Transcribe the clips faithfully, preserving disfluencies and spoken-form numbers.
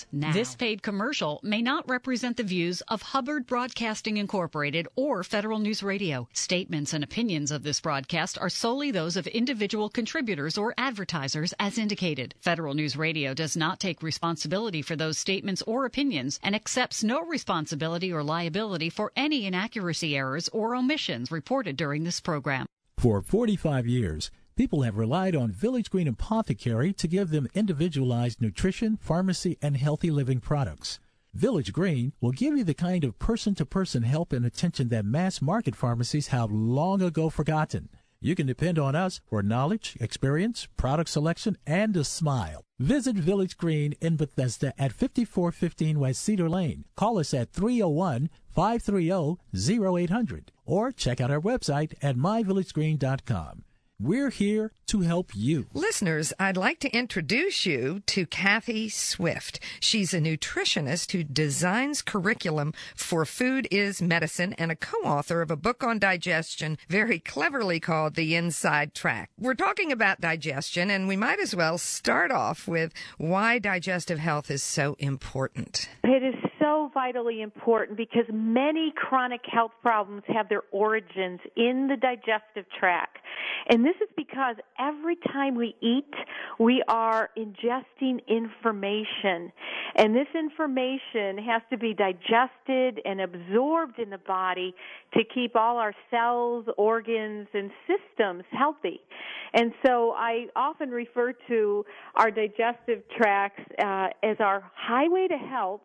now. This paid commercial may not represent the views of Hubbard Broadcasting Incorporated or Federal News Radio. Statements and opinions of this broadcast are solely those of individual contributors or advertisers as indicated. Federal News Radio does not take responsibility for those statements or opinions and accepts no responsibility or liability for any inaccuracy, errors, or omissions reported during this program. For forty-five years, people have relied on Village Green Apothecary to give them individualized nutrition, pharmacy, and healthy living products. Village Green will give you the kind of person-to-person help and attention that mass-market pharmacies have long ago forgotten. You can depend on us for knowledge, experience, product selection, and a smile. Visit Village Green in Bethesda at fifty-four fifteen West Cedar Lane. Call us at three oh one, five three oh, oh eight hundred or check out our website at my village green dot com. We're here to help you. Listeners, I'd like to introduce you to Kathy Swift. She's a nutritionist who designs curriculum for Food is Medicine and a co-author of a book on digestion very cleverly called The Inside Track. We're talking about digestion, and we might as well start off with why digestive health is so important. It is so vitally important because many chronic health problems have their origins in the digestive tract. And this is because every time we eat, we are ingesting information. And this information has to be digested and absorbed in the body to keep all our cells, organs, and systems healthy. And so I often refer to our digestive tracts uh, as our highway to health,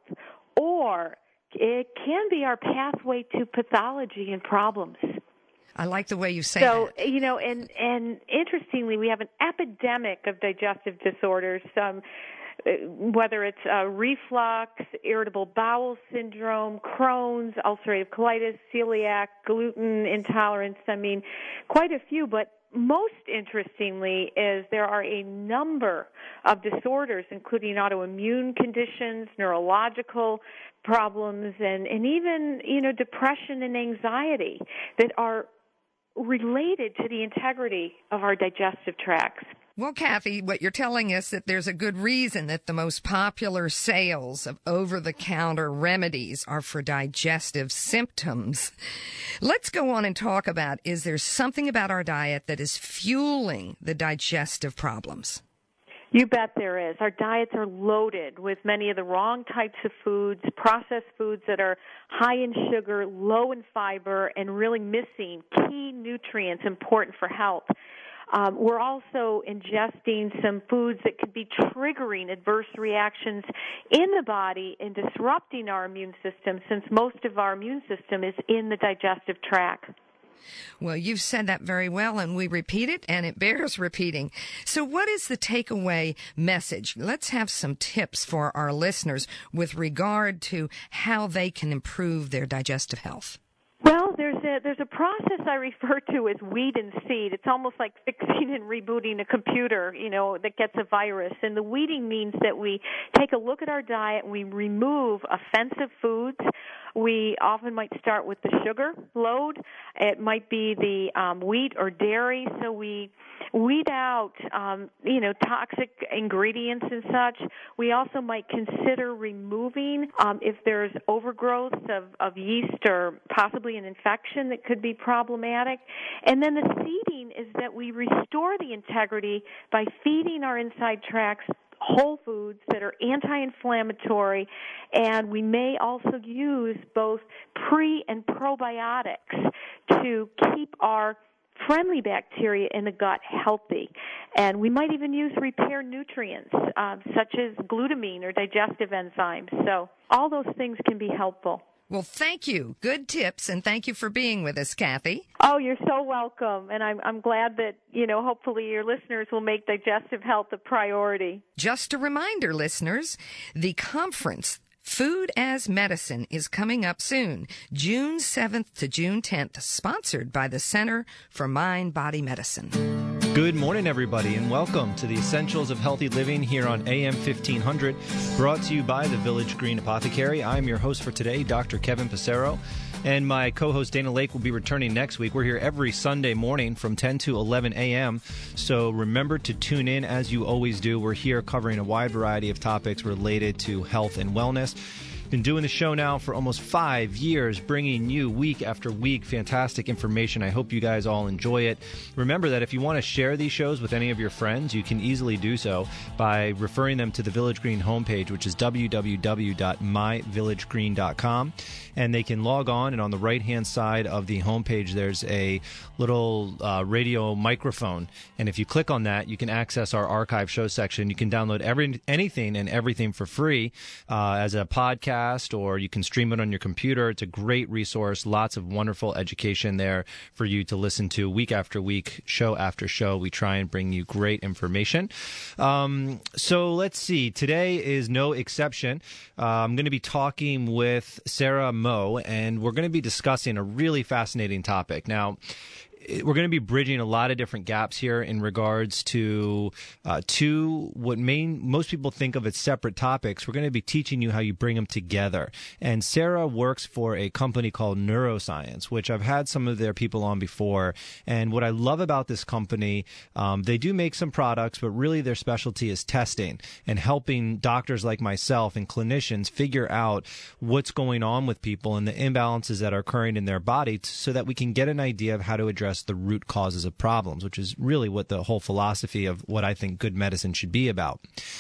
or it can be our pathway to pathology and problems. I like the way you say so, that. So, you know, and, and interestingly, we have an epidemic of digestive disorders, um, whether it's uh, reflux, irritable bowel syndrome, Crohn's, ulcerative colitis, celiac, gluten intolerance. I mean, quite a few, but most interestingly is there are a number of disorders, including autoimmune conditions, neurological problems, and, and even, you know, depression and anxiety that are related to the integrity of our digestive tracts. Well, Kathy, what you're telling us that there's a good reason that the most popular sales of over-the-counter remedies are for digestive symptoms. Let's go on and talk about, is there something about our diet that is fueling the digestive problems? You bet there is. Our diets are loaded with many of the wrong types of foods, processed foods that are high in sugar, low in fiber, and really missing key nutrients important for health. Um, we're also ingesting some foods that could be triggering adverse reactions in the body and disrupting our immune system, since most of our immune system is in the digestive tract. Well, you've said that very well, and we repeat it, and it bears repeating. So what is the takeaway message? Let's have some tips for our listeners with regard to how they can improve their digestive health. Well, there's a there's a process I refer to as weed and seed. It's almost like fixing and rebooting a computer, you know, that gets a virus. And the weeding means that we take a look at our diet and we remove offensive foods. We often might start with the sugar load. It might be the um, wheat or dairy. So we weed out, um, you know, toxic ingredients and such. We also might consider removing um, if there's overgrowth of, of yeast or possibly an infection that could be problematic. And then the seeding is that we restore the integrity by feeding our inside tracts whole foods that are anti-inflammatory, and we may also use both pre- and probiotics to keep our friendly bacteria in the gut healthy. And we might even use repair nutrients, uh, such as glutamine or digestive enzymes. So all those things can be helpful. Well, thank you. Good tips, and thank you for being with us, Kathy. Oh, you're so welcome. And I'm, I'm glad that, you know, hopefully your listeners will make digestive health a priority. Just a reminder, listeners, the conference, Food as Medicine, is coming up soon, June seventh to June tenth, sponsored by the Center for Mind-Body Medicine. Good morning, everybody, and welcome to the Essentials of Healthy Living here on A M fifteen hundred, brought to you by the Village Green Apothecary. I'm your host for today, Doctor Kevin Passero. And my co-host Dana Lake will be returning next week. We're here every Sunday morning from ten to eleven a.m. So remember to tune in as you always do. We're here covering a wide variety of topics related to health and wellness. Been doing the show now for almost five years, bringing you week after week fantastic information. I hope you guys all enjoy it. Remember that if you want to share these shows with any of your friends, you can easily do so by referring them to the Village Green homepage, which is w w w dot my village green dot com. And they can log on, and on the right-hand side of the homepage, there's a little uh, radio microphone. And if you click on that, you can access our archive show section. You can download every anything and everything for free uh, as a podcast, or you can stream it on your computer. It's a great resource. Lots of wonderful education there for you to listen to week after week, show after show. We try and bring you great information. Um, so let's see. Today is no exception. Uh, I'm going to be talking with Sarah Moe, and we're going to be discussing a really fascinating topic. Now, we're going to be bridging a lot of different gaps here in regards to uh, two what main most people think of as separate topics. We're going to be teaching you how you bring them together. And Sarah works for a company called Neuroscience, which I've had some of their people on before. And what I love about this company, um, they do make some products, but really their specialty is testing and helping doctors like myself and clinicians figure out what's going on with people and the imbalances that are occurring in their body so that we can get an idea of how to address the root causes of problems, which is really what the whole philosophy of what I think good medicine should be about.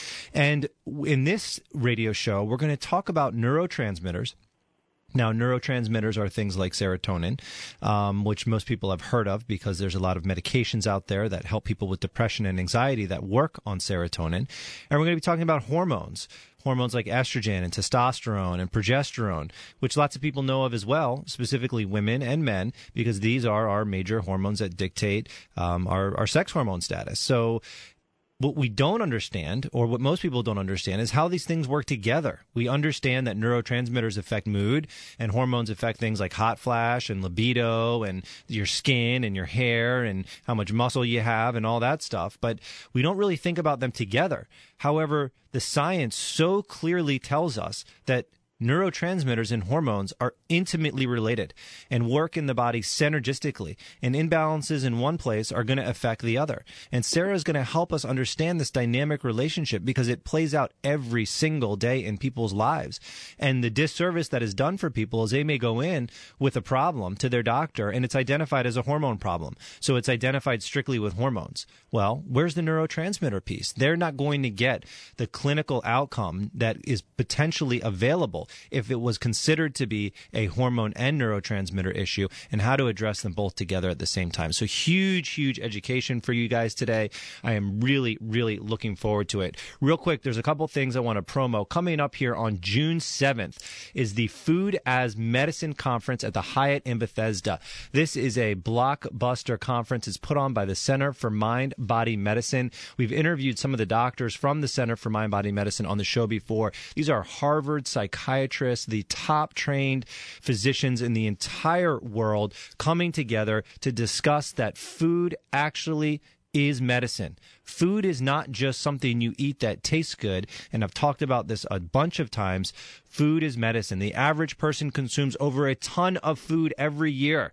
And in this radio show, we're going to talk about neurotransmitters. Now, neurotransmitters are things like serotonin, um, which most people have heard of because there's a lot of medications out there that help people with depression and anxiety that work on serotonin. And we're going to be talking about hormones. Hormones like estrogen and testosterone and progesterone, which lots of people know of as well, specifically women and men, because these are our major hormones that dictate um, our, our sex hormone status. So what we don't understand, or what most people don't understand, is how these things work together. We understand that neurotransmitters affect mood, and hormones affect things like hot flash and libido and your skin and your hair and how much muscle you have and all that stuff, but we don't really think about them together. However, the science so clearly tells us that neurotransmitters and hormones are intimately related and work in the body synergistically, and imbalances in one place are going to affect the other. And Sarah is going to help us understand this dynamic relationship because it plays out every single day in people's lives. And the disservice that is done for people is they may go in with a problem to their doctor and it's identified as a hormone problem. So it's identified strictly with hormones. Well, where's the neurotransmitter piece? They're not going to get the clinical outcome that is potentially available if it was considered to be a hormone and neurotransmitter issue, and how to address them both together at the same time. So huge, huge education for you guys today. I am really, really looking forward to it. Real quick, there's a couple things I want to promo. Coming up here on June seventh is the Food as Medicine Conference at the Hyatt in Bethesda. This is a blockbuster conference. It's put on by the Center for Mind Body Medicine. We've interviewed some of the doctors from the Center for Mind Body Medicine on the show before. These are Harvard psychiatrists, the top trained physicians in the entire world coming together to discuss that food actually is medicine. Food is not just something you eat that tastes good, and I've talked about this a bunch of times. Food is medicine. The average person consumes over a ton of food every year.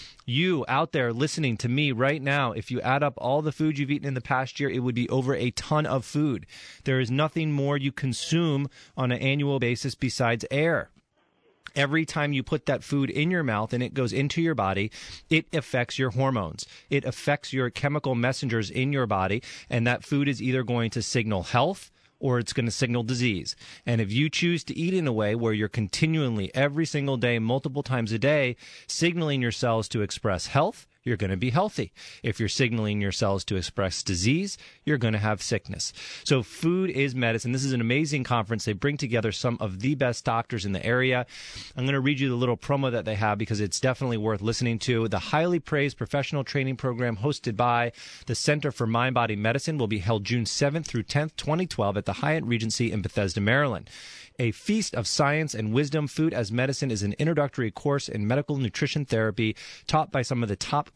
You out there listening to me right now, if you add up all the food you've eaten in the past year, it would be over a ton of food. There is nothing more you consume on an annual basis besides air. Every time you put that food in your mouth and it goes into your body, it affects your hormones. It affects your chemical messengers in your body, and that food is either going to signal health or it's going to signal disease. And if you choose to eat in a way where you're continually, every single day, multiple times a day, signaling your cells to express health, you're going to be healthy. If you're signaling your cells to express disease, you're going to have sickness. So food is medicine. This is an amazing conference. They bring together some of the best doctors in the area. I'm going to read you the little promo that they have because it's definitely worth listening to. The highly praised professional training program hosted by the Center for Mind Body Medicine will be held June seventh through tenth, twenty twelve at the Hyatt Regency in Bethesda, Maryland. A feast of science and wisdom. Food as Medicine is an introductory course in medical nutrition therapy taught by some of the top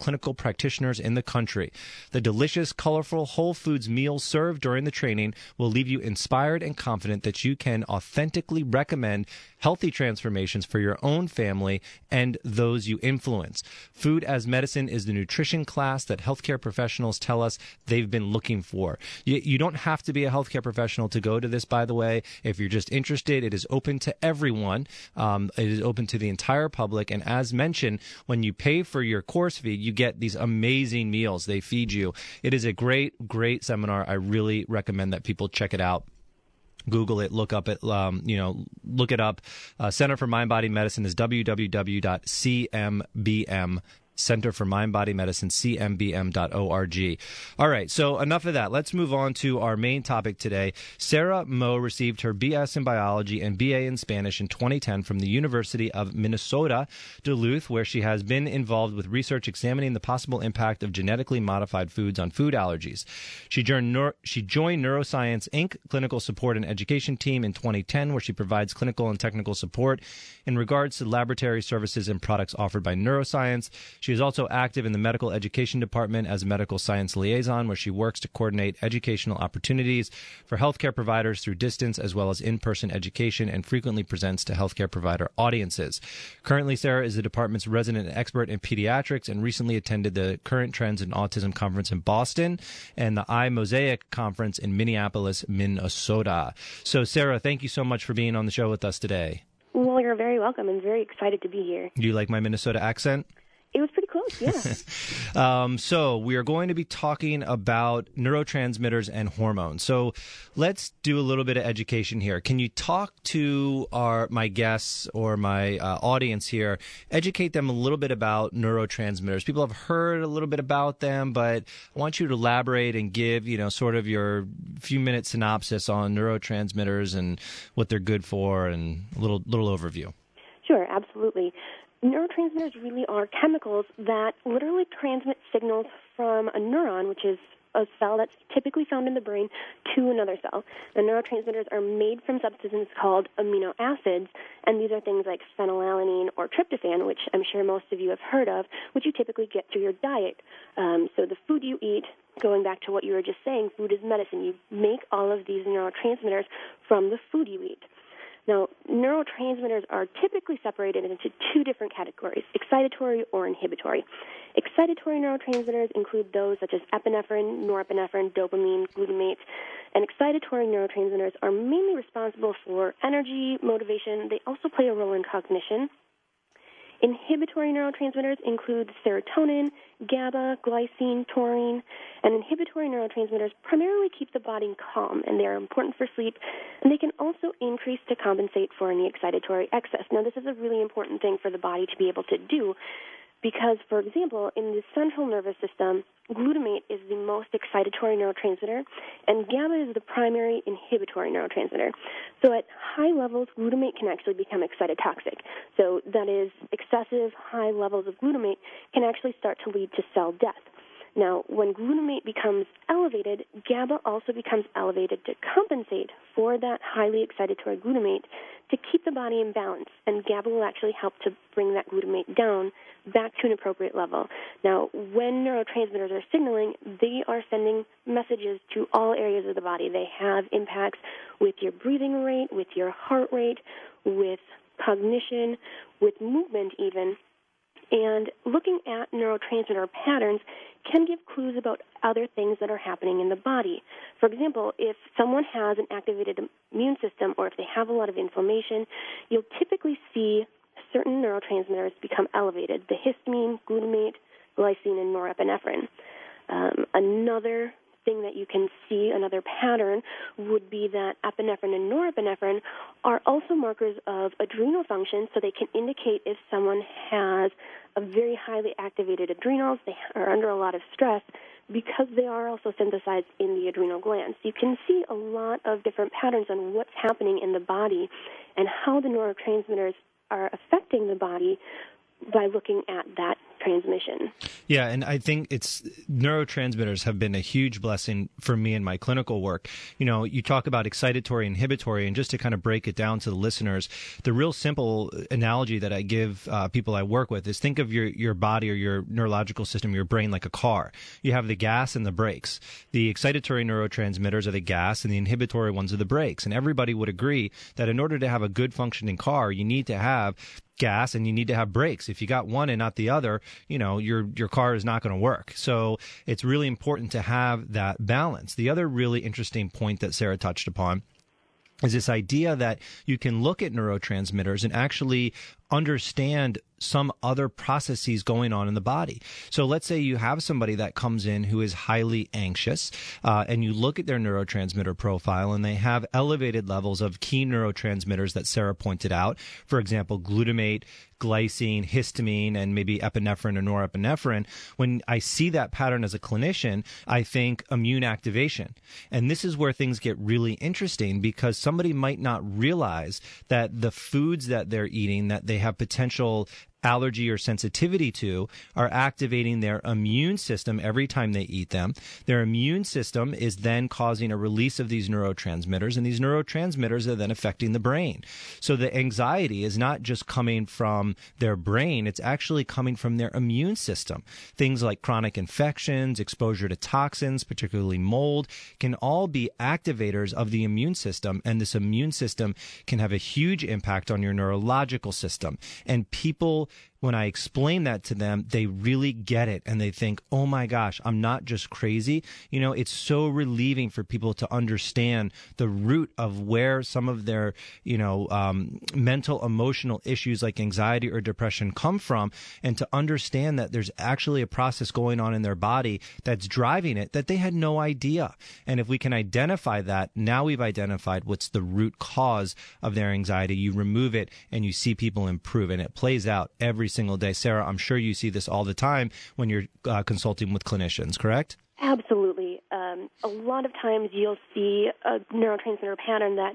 clinical practitioners in the country. The delicious, colorful Whole Foods meals served during the training will leave you inspired and confident that you can authentically recommend healthy transformations for your own family and those you influence. Food as Medicine is the nutrition class that healthcare professionals tell us they've been looking for. You, you don't have to be a healthcare professional to go to this, by the way. If you're just interested, it is open to everyone. Um, it is open to the entire public. And as mentioned, when you pay for your course fee, you get these amazing meals they feed you. It is a great, great seminar. I really recommend that people check it out. Google it, look up it, um, you know, look it up. Uh, Center for Mind Body Medicine is w w w dot c m b m Center for Mind Body Medicine, c m b m dot org. All right, so enough of that. Let's move on to our main topic today. Sarah Moe received her B S in Biology and B A in Spanish in twenty ten from the University of Minnesota, Duluth, where she has been involved with research examining the possible impact of genetically modified foods on food allergies. She joined, Neuro- she joined Neuroscience Incorporated Clinical Support and Education Team in twenty ten, where she provides clinical and technical support in regards to laboratory services and products offered by Neuroscience. She is also active in the medical education department as a medical science liaison, where she works to coordinate educational opportunities for healthcare providers through distance as well as in-person education, and frequently presents to healthcare provider audiences. Currently, Sarah is the department's resident expert in pediatrics and recently attended the Current Trends in Autism Conference in Boston and the iMosaic Conference in Minneapolis, Minnesota. So, Sarah, thank you so much for being on the show with us today. Well, you're very welcome. I'm very excited to be here. Do you like my Minnesota accent? It was pretty close, yeah. um, so we are going to be talking about neurotransmitters and hormones. So let's do a little bit of education here. Can you talk to our my guests or my uh, audience here, educate them a little bit about neurotransmitters? People have heard a little bit about them, but I want you to elaborate and give, you know, sort of your few minute synopsis on neurotransmitters and what they're good for, and a little little overview. Sure, absolutely. Neurotransmitters really are chemicals that literally transmit signals from a neuron, which is a cell that's typically found in the brain, to another cell. The neurotransmitters are made from substances called amino acids, and these are things like phenylalanine or tryptophan, which I'm sure most of you have heard of, which you typically get through your diet. Um, so the food you eat, going back to what you were just saying, food is medicine. You make all of these neurotransmitters from the food you eat. Now, neurotransmitters are typically separated into two different categories, excitatory or inhibitory. Excitatory neurotransmitters include those such as epinephrine, norepinephrine, dopamine, glutamate, and excitatory neurotransmitters are mainly responsible for energy, motivation. They also play a role in cognition. Inhibitory neurotransmitters include serotonin, GABA, glycine, taurine, and inhibitory neurotransmitters primarily keep the body calm, and they are important for sleep, and they can also increase to compensate for any excitatory excess. Now, this is a really important thing for the body to be able to do because, for example, in the central nervous system, glutamate is the most excitatory neurotransmitter, and GABA is the primary inhibitory neurotransmitter. So at high levels, glutamate can actually become excitotoxic. So that is, excessive high levels of glutamate can actually start to lead to cell death. Now, when glutamate becomes elevated, GABA also becomes elevated to compensate for that highly excitatory glutamate to keep the body in balance, and GABA will actually help to bring that glutamate down back to an appropriate level. Now, when neurotransmitters are signaling, they are sending messages to all areas of the body. They have impacts with your breathing rate, with your heart rate, with cognition, with movement even. And looking at neurotransmitter patterns can give clues about other things that are happening in the body. For example, if someone has an activated immune system or if they have a lot of inflammation, you'll typically see certain neurotransmitters become elevated, the histamine, glutamate, glycine, and norepinephrine. Um, another thing that you can see, another pattern, would be that epinephrine and norepinephrine are also markers of adrenal function, so they can indicate if someone has a very highly activated adrenals, they are under a lot of stress, because they are also synthesized in the adrenal glands. You can see a lot of different patterns on what's happening in the body and how the neurotransmitters are affecting the body by looking at that transmission. Yeah, and I think it's neurotransmitters have been a huge blessing for me in my clinical work. You know, you talk about excitatory, inhibitory, and just to kind of break it down to the listeners, the real simple analogy that I give uh, people I work with is think of your, your body or your neurological system, your brain, like a car. You have the gas and the brakes. The excitatory neurotransmitters are the gas, and the inhibitory ones are the brakes. And everybody would agree that in order to have a good functioning car, you need to have gas and you need to have brakes. If you got one and not the other, you know, your your car is not going to work. So it's really important to have that balance. The other really interesting point that Sarah touched upon is this idea that you can look at neurotransmitters and actually understand some other processes going on in the body. So let's say you have somebody that comes in who is highly anxious, uh, and you look at their neurotransmitter profile and they have elevated levels of key neurotransmitters that Sarah pointed out. For example, glutamate, glycine, histamine, and maybe epinephrine or norepinephrine. When I see that pattern as a clinician, I think immune activation. And this is where things get really interesting because somebody might not realize that the foods that they're eating that they have potential allergy or sensitivity to are activating their immune system every time they eat them. Their immune system is then causing a release of these neurotransmitters, and these neurotransmitters are then affecting the brain. So the anxiety is not just coming from their brain, it's actually coming from their immune system. Things like chronic infections, exposure to toxins, particularly mold, can all be activators of the immune system, and this immune system can have a huge impact on your neurological system. And people, when I explain that to them, they really get it and they think, oh my gosh, I'm not just crazy. You know, it's so relieving for people to understand the root of where some of their, you know, um, mental, emotional issues like anxiety or depression come from, and to understand that there's actually a process going on in their body that's driving it that they had no idea. And if we can identify that, now we've identified what's the root cause of their anxiety. You remove it and you see people improve, and it plays out every single day. Sarah, I'm sure you see this all the time when you're uh, consulting with clinicians, correct? Absolutely. Um, a lot of times you'll see a neurotransmitter pattern that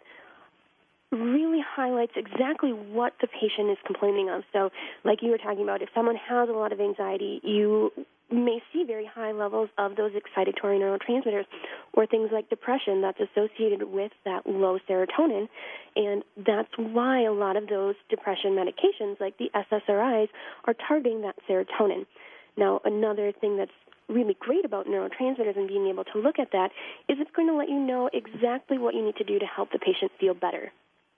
really highlights exactly what the patient is complaining of. So like you were talking about, if someone has a lot of anxiety, you may see very high levels of those excitatory neurotransmitters, or things like depression that's associated with that low serotonin. And that's why a lot of those depression medications, like the S S R Is, are targeting that serotonin. Now, another thing that's really great about neurotransmitters and being able to look at that is it's going to let you know exactly what you need to do to help the patient feel better.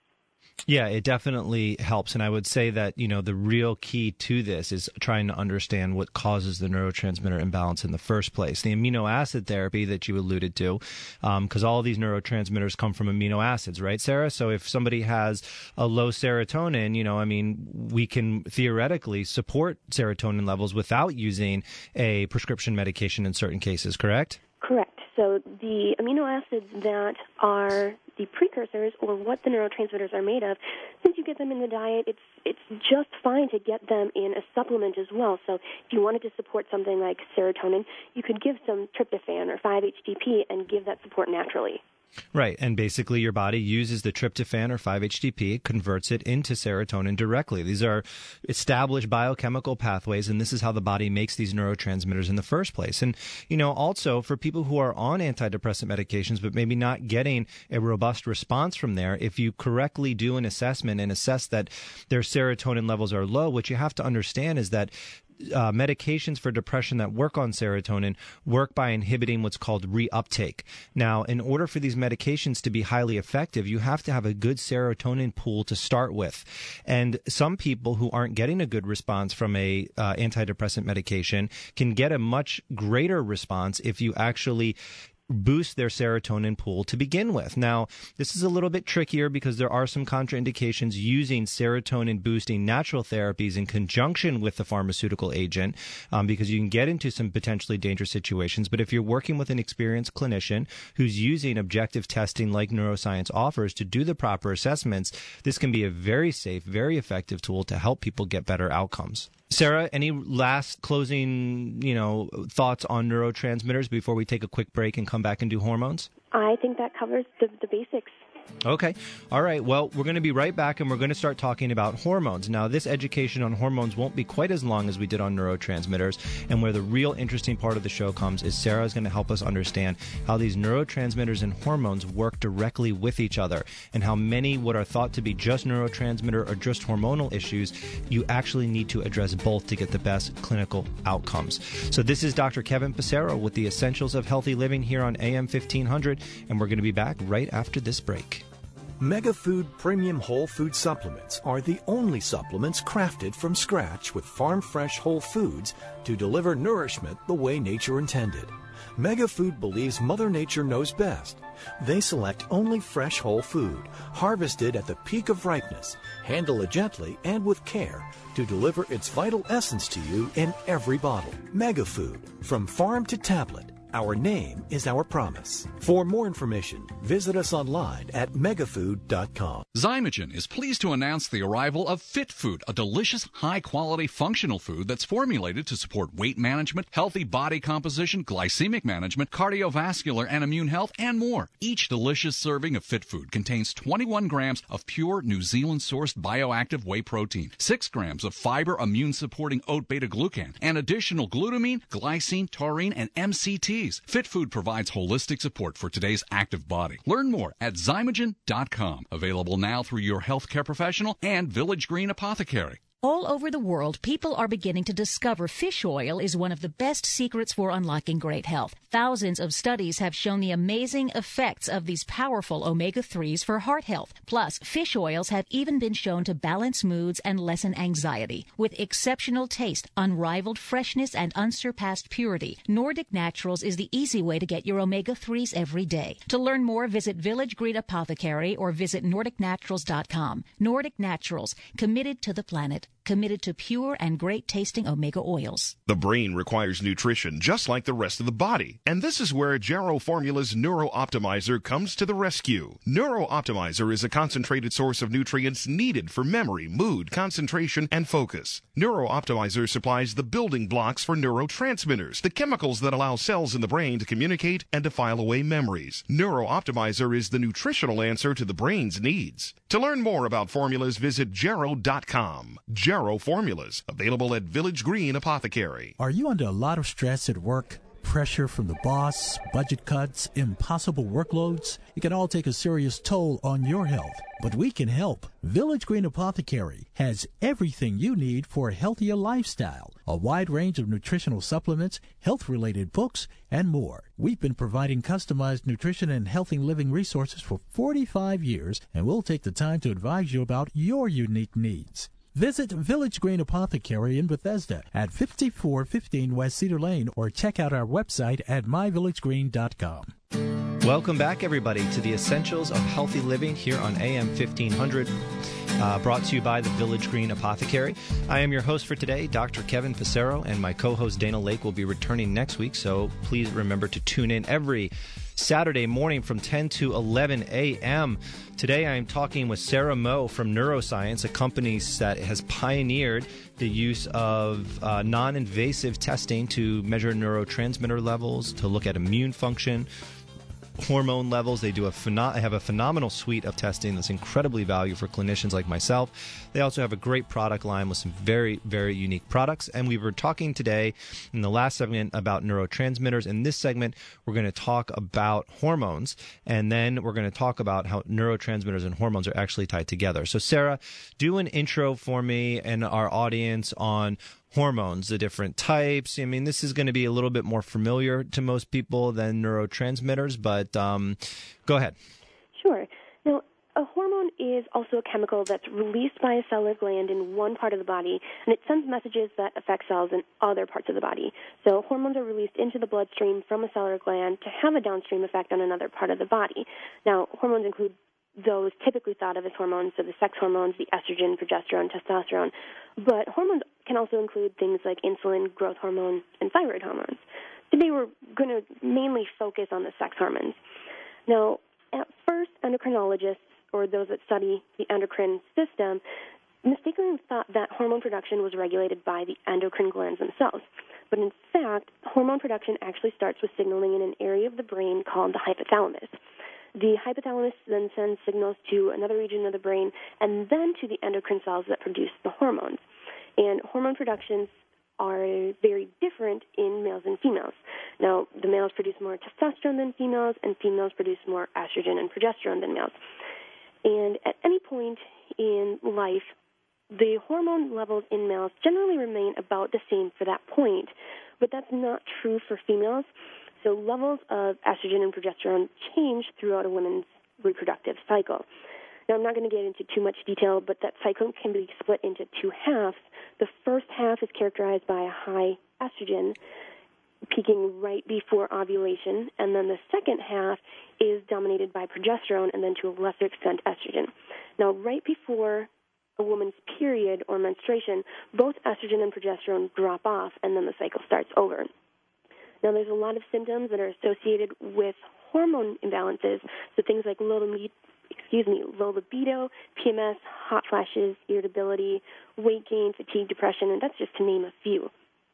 Yeah, it definitely helps. And I would say that, you know, the real key to this is trying to understand what causes the neurotransmitter imbalance in the first place. The amino acid therapy that you alluded to, because um, all these neurotransmitters come from amino acids, right, Sarah? So if somebody has a low serotonin, you know, I mean, we can theoretically support serotonin levels without using a prescription medication in certain cases, correct? Correct. So the amino acids that are the precursors, or what the neurotransmitters are made of, since you get them in the diet, it's it's just fine to get them in a supplement as well. So if you wanted to support something like serotonin, you could give some tryptophan or five H T P and give that support naturally. Right. And basically your body uses the tryptophan or five H T P, converts it into serotonin directly. These are established biochemical pathways, and this is how the body makes these neurotransmitters in the first place. And, you know, also for people who are on antidepressant medications but maybe not getting a robust response from there, if you correctly do an assessment and assess that their serotonin levels are low, what you have to understand is that Uh, medications for depression that work on serotonin work by inhibiting what's called reuptake. Now, in order for these medications to be highly effective, you have to have a good serotonin pool to start with. And some people who aren't getting a good response from a uh, antidepressant medication can get a much greater response if you actually boost their serotonin pool to begin with. Now, this is a little bit trickier because there are some contraindications using serotonin boosting natural therapies in conjunction with the pharmaceutical agent, um, because you can get into some potentially dangerous situations. But if you're working with an experienced clinician who's using objective testing like neuroscience offers to do the proper assessments, this can be a very safe, very effective tool to help people get better outcomes. Sarah, any last closing, you know, thoughts on neurotransmitters before we take a quick break and come back and do hormones? I think that covers the, the basics. Okay. All right. Well, we're going to be right back, and we're going to start talking about hormones. Now, this education on hormones won't be quite as long as we did on neurotransmitters, and where the real interesting part of the show comes is Sarah is going to help us understand how these neurotransmitters and hormones work directly with each other, and how many what are thought to be just neurotransmitter or just hormonal issues, you actually need to address both to get the best clinical outcomes. So this is Doctor Kevin Passero with the Essentials of Healthy Living here on A M fifteen hundred, and we're going to be back right after this break. MegaFood Premium Whole Food Supplements are the only supplements crafted from scratch with farm-fresh whole foods to deliver nourishment the way nature intended. MegaFood believes Mother Nature knows best. They select only fresh whole food, harvested at the peak of ripeness, handle it gently and with care to deliver its vital essence to you in every bottle. MegaFood, from farm to tablet. Our name is our promise. For more information, visit us online at megafood dot com. Zymogen is pleased to announce the arrival of Fit Food, a delicious, high-quality functional food that's formulated to support weight management, healthy body composition, glycemic management, cardiovascular and immune health, and more. Each delicious serving of Fit Food contains twenty-one grams of pure New Zealand-sourced bioactive whey protein, six grams of fiber immune-supporting oat beta-glucan, and additional glutamine, glycine, taurine, and M C T. Fit Food provides holistic support for today's active body. Learn more at zymogen dot com. Available now through your healthcare professional and Village Green Apothecary. All over the world, people are beginning to discover fish oil is one of the best secrets for unlocking great health. Thousands of studies have shown the amazing effects of these powerful omega threes for heart health. Plus, fish oils have even been shown to balance moods and lessen anxiety. With exceptional taste, unrivaled freshness, and unsurpassed purity, Nordic Naturals is the easy way to get your omega threes every day. To learn more, visit Village Green Apothecary or visit nordic naturals dot com. Nordic Naturals, committed to the planet. Committed to pure and great-tasting omega oils. The brain requires nutrition just like the rest of the body, and this is where Jarrow Formula's Neuro Optimizer comes to the rescue. Neuro Optimizer is a concentrated source of nutrients needed for memory, mood, concentration, and focus. Neuro Optimizer supplies the building blocks for neurotransmitters, the chemicals that allow cells in the brain to communicate and to file away memories. Neuro Optimizer is the nutritional answer to the brain's needs. To learn more about formulas, visit jarrow dot com. Jarrow Formulas, available at Village Green Apothecary. Are you under a lot of stress at work? Pressure from the boss, budget cuts, impossible workloads? It can all take a serious toll on your health. But we can help. Village Green Apothecary has everything you need for a healthier lifestyle. A wide range of nutritional supplements, health-related books, and more. We've been providing customized nutrition and healthy living resources for forty-five years, and we'll take the time to advise you about your unique needs. Visit Village Green Apothecary in Bethesda at fifty-four fifteen West Cedar Lane or check out our website at my village green dot com. Welcome back, everybody, to the Essentials of Healthy Living here on A M fifteen hundred, uh, brought to you by the Village Green Apothecary. I am your host for today, Doctor Kevin Passero, and my co-host Dana Lake will be returning next week, so please remember to tune in every Saturday morning from ten to eleven a.m. Today I am talking with Sarah Moe from Neuroscience, a company that has pioneered the use of uh, non-invasive testing to measure neurotransmitter levels, to look at immune function, hormone levels. They do a pheno- have a phenomenal suite of testing that's incredibly valuable for clinicians like myself. They also have a great product line with some very, very unique products. And we were talking today in the last segment about neurotransmitters. In this segment, we're going to talk about hormones, and then we're going to talk about how neurotransmitters and hormones are actually tied together. So, Sarah, do an intro for me and our audience on hormones, the different types. I mean, this is going to be a little bit more familiar to most people than neurotransmitters, but um, go ahead. Sure. Now, a hormone is also a chemical that's released by a cellular gland in one part of the body, and it sends messages that affect cells in other parts of the body. So hormones are released into the bloodstream from a cellular gland to have a downstream effect on another part of the body. Now, hormones include those typically thought of as hormones, so the sex hormones, the estrogen, progesterone, testosterone. But hormones can also include things like insulin, growth hormone, and thyroid hormones. Today we're going to mainly focus on the sex hormones. Now, at first, endocrinologists, or those that study the endocrine system, mistakenly thought that hormone production was regulated by the endocrine glands themselves. But in fact, hormone production actually starts with signaling in an area of the brain called the hypothalamus. The hypothalamus then sends signals to another region of the brain and then to the endocrine cells that produce the hormones. And hormone productions are very different in males and females. Now, the males produce more testosterone than females, and females produce more estrogen and progesterone than males. And at any point in life, the hormone levels in males generally remain about the same for that point, but that's not true for females. So levels of estrogen and progesterone change throughout a woman's reproductive cycle. Now, I'm not going to get into too much detail, but that cycle can be split into two halves. The first half is characterized by a high estrogen peaking right before ovulation, and then the second half is dominated by progesterone and then to a lesser extent estrogen. Now, right before a woman's period or menstruation, both estrogen and progesterone drop off, and then the cycle starts over. Now, there's a lot of symptoms that are associated with hormone imbalances, so things like low libido, excuse me, low libido, P M S, hot flashes, irritability, weight gain, fatigue, depression, and that's just to name a few.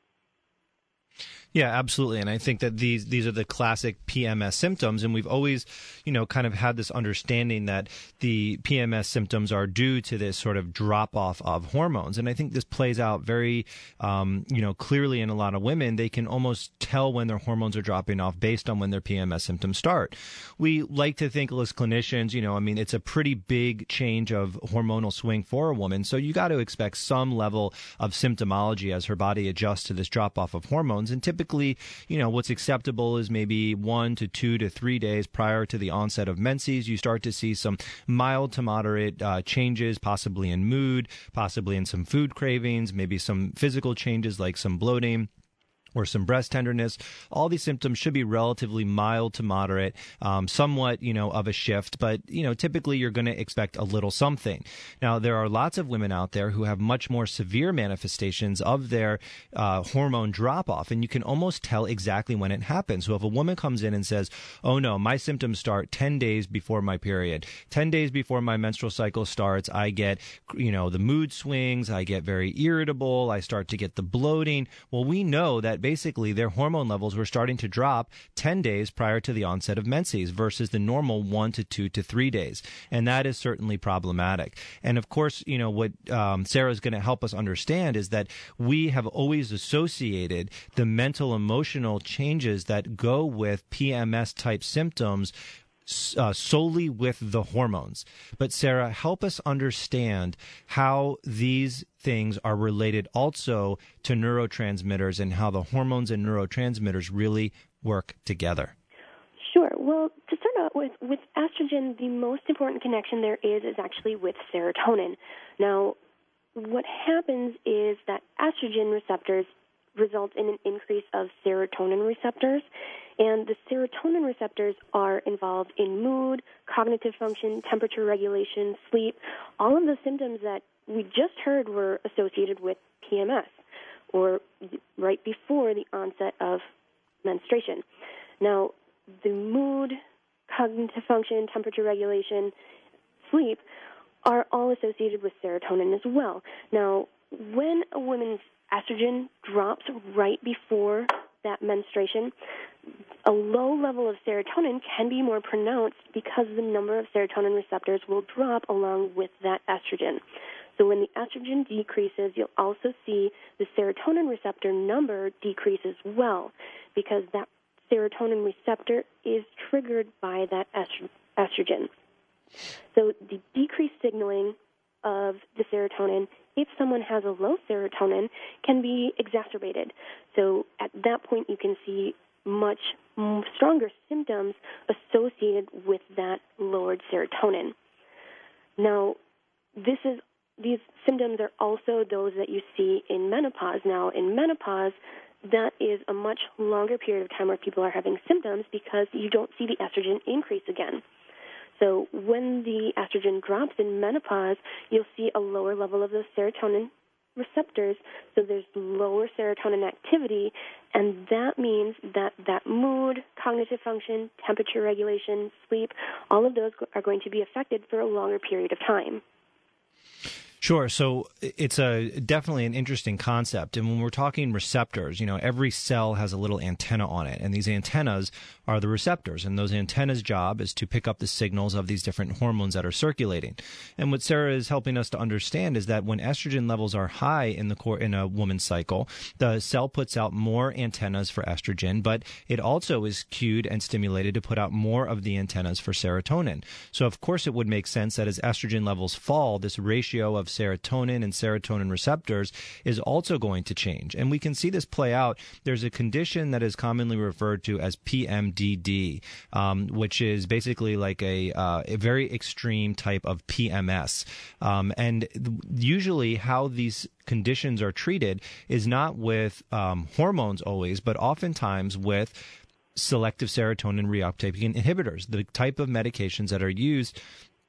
Yeah, absolutely. And I think that these these are the classic P M S symptoms. And we've always, you know, kind of had this understanding that the P M S symptoms are due to this sort of drop off of hormones. And I think this plays out very, um, you know, clearly in a lot of women. They can almost tell when their hormones are dropping off based on when their P M S symptoms start. We like to think as clinicians, you know, I mean, it's a pretty big change of hormonal swing for a woman. So you got to expect some level of symptomology as her body adjusts to this drop off of hormones. And typically, you know, what's acceptable is maybe one to two to three days prior to the onset of menses. You start to see some mild to moderate uh, changes, possibly in mood, possibly in some food cravings, maybe some physical changes like some bloating or some breast tenderness. All these symptoms should be relatively mild to moderate, um, somewhat, you know, of a shift, but, you know, typically you're going to expect a little something. Now, there are lots of women out there who have much more severe manifestations of their uh, hormone drop-off, and you can almost tell exactly when it happens. So if a woman comes in and says, oh, no, my symptoms start ten days before my period, ten days before my menstrual cycle starts, I get, you know, the mood swings, I get very irritable, I start to get the bloating. Well, we know that basically their hormone levels were starting to drop ten days prior to the onset of menses versus the normal one to two to three days. And that is certainly problematic. And of course, you know, what um, Sarah is going to help us understand is that we have always associated the mental emotional changes that go with P M S type symptoms Uh, solely with the hormones. But Sarah, help us understand how these things are related also to neurotransmitters and how the hormones and neurotransmitters really work together. Sure. Well, to start out with, with estrogen, the most important connection there is is actually with serotonin. Now, what happens is that estrogen receptors result in an increase of serotonin receptors, and the serotonin receptors are involved in mood, cognitive function, temperature regulation, sleep, all of the symptoms that we just heard were associated with P M S, or right before the onset of menstruation. Now, the mood, cognitive function, temperature regulation, sleep are all associated with serotonin as well. Now, when a woman's estrogen drops right before that menstruation, a low level of serotonin can be more pronounced because the number of serotonin receptors will drop along with that estrogen. So when the estrogen decreases, you'll also see the serotonin receptor number decrease as well, because that serotonin receptor is triggered by that estrogen. So the decreased signaling of the serotonin, if someone has a low serotonin, can be exacerbated. So at that point, you can see much stronger symptoms associated with that lowered serotonin. Now, this is these symptoms are also those that you see in menopause. Now, in menopause, that is a much longer period of time where people are having symptoms because you don't see the estrogen increase again. So when the estrogen drops in menopause, you'll see a lower level of those serotonin receptors, so there's lower serotonin activity, and that means that that mood, cognitive function, temperature regulation, sleep, all of those are going to be affected for a longer period of time. Sure. So it's a definitely an interesting concept. And when we're talking receptors, you know, every cell has a little antenna on it. And these antennas are the receptors. And those antennas' job is to pick up the signals of these different hormones that are circulating. And what Sarah is helping us to understand is that when estrogen levels are high in the core in a woman's cycle, the cell puts out more antennas for estrogen, but it also is cued and stimulated to put out more of the antennas for serotonin. So of course it would make sense that as estrogen levels fall, this ratio of serotonin and serotonin receptors is also going to change. And we can see this play out. There's a condition that is commonly referred to as P M D D, um, which is basically like a, uh, a very extreme type of P M S. Um, and th- usually how these conditions are treated is not with um, hormones always, but oftentimes with selective serotonin reuptake inhibitors, the type of medications that are used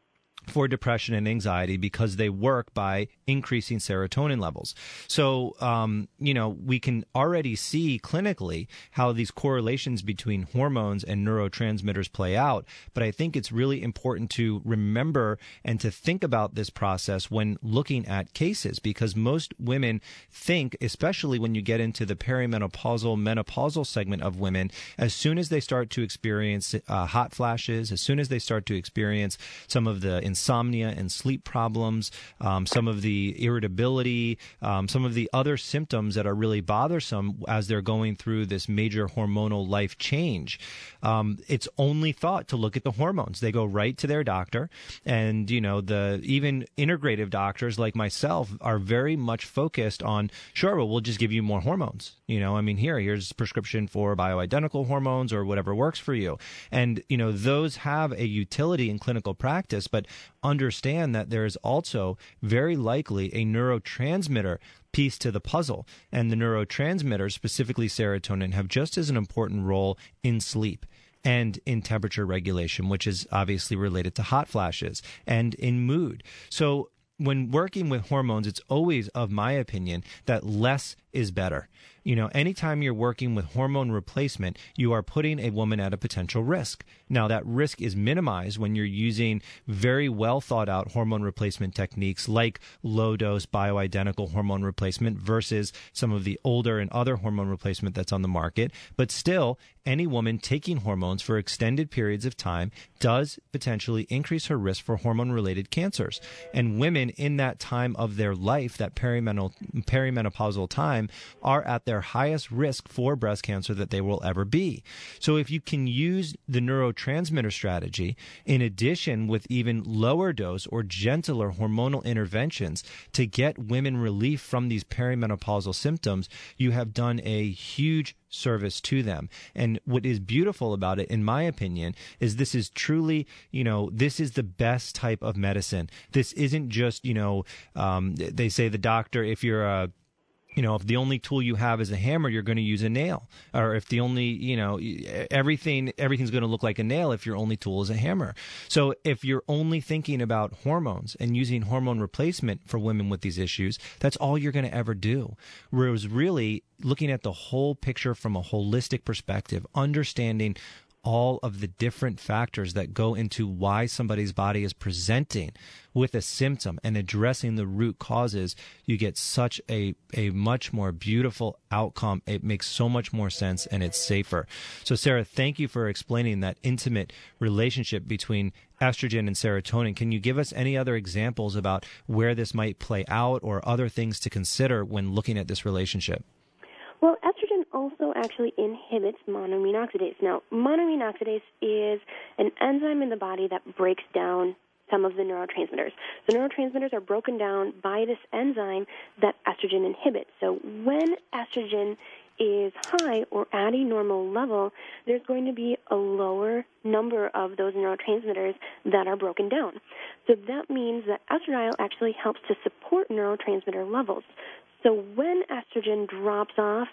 for depression and anxiety because they work by increasing serotonin levels. So, um, you know, we can already see clinically how these correlations between hormones and neurotransmitters play out. But I think it's really important to remember and to think about this process when looking at cases, because most women think, especially when you get into the perimenopausal, menopausal segment of women, as soon as they start to experience uh, hot flashes, as soon as they start to experience some of the insomnia and sleep problems, um, some of the irritability, um, some of the other symptoms that are really bothersome as they're going through this major hormonal life change. Um, it's only thought to look at the hormones. They go right to their doctor, and you know the even integrative doctors like myself are very much focused on, sure, well, we'll just give you more hormones. You know, I mean, here, here's a prescription for bioidentical hormones or whatever works for you, and you know those have a utility in clinical practice, but understand that there is also very likely a neurotransmitter piece to the puzzle. And the neurotransmitters, specifically serotonin, have just as an important role in sleep and in temperature regulation, which is obviously related to hot flashes, and in mood. So when working with hormones, it's always, of my opinion, that less is better. You know, anytime you're working with hormone replacement, you are putting a woman at a potential risk. Now, that risk is minimized when you're using very well thought out hormone replacement techniques like low dose bioidentical hormone replacement versus some of the older and other hormone replacement that's on the market. But still, any woman taking hormones for extended periods of time does potentially increase her risk for hormone related cancers. And women in that time of their life, that perimenopal, perimenopausal time, are at their highest risk for breast cancer that they will ever be. So if you can use the neurotransmitter strategy in addition with even lower dose or gentler hormonal interventions to get women relief from these perimenopausal symptoms, you have done a huge service to them. And what is beautiful about it, in my opinion, is this is truly, you know, this is the best type of medicine. This isn't just, you know, um, they say the doctor, if you're a You know, if the only tool you have is a hammer, you're going to use a nail. Or if the only, you know, everything, everything's going to look like a nail if your only tool is a hammer. So if you're only thinking about hormones and using hormone replacement for women with these issues, that's all you're going to ever do. Whereas really looking at the whole picture from a holistic perspective, understanding all of the different factors that go into why somebody's body is presenting with a symptom and addressing the root causes, you get such a, a much more beautiful outcome. It makes so much more sense and it's safer. So Sarah, thank you for explaining that intimate relationship between estrogen and serotonin. Can you give us any other examples about where this might play out or other things to consider when looking at this relationship? Well, estrogen also actually inhibits monoamine oxidase. Now, monoamine oxidase is an enzyme in the body that breaks down some of the neurotransmitters. The neurotransmitters are broken down by this enzyme that estrogen inhibits. So when estrogen is high or at a normal level, there's going to be a lower number of those neurotransmitters that are broken down. So that means that estradiol actually helps to support neurotransmitter levels. So when estrogen drops off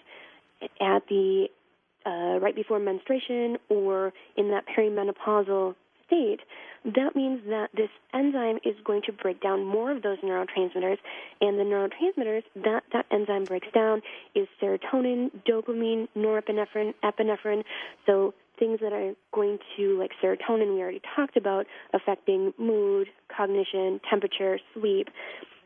at the uh, right before menstruation or in that perimenopausal state, that means that this enzyme is going to break down more of those neurotransmitters, and the neurotransmitters that that enzyme breaks down is serotonin, dopamine, norepinephrine, epinephrine. So things that are going to, like serotonin we already talked about, affecting mood, cognition, temperature, sleep.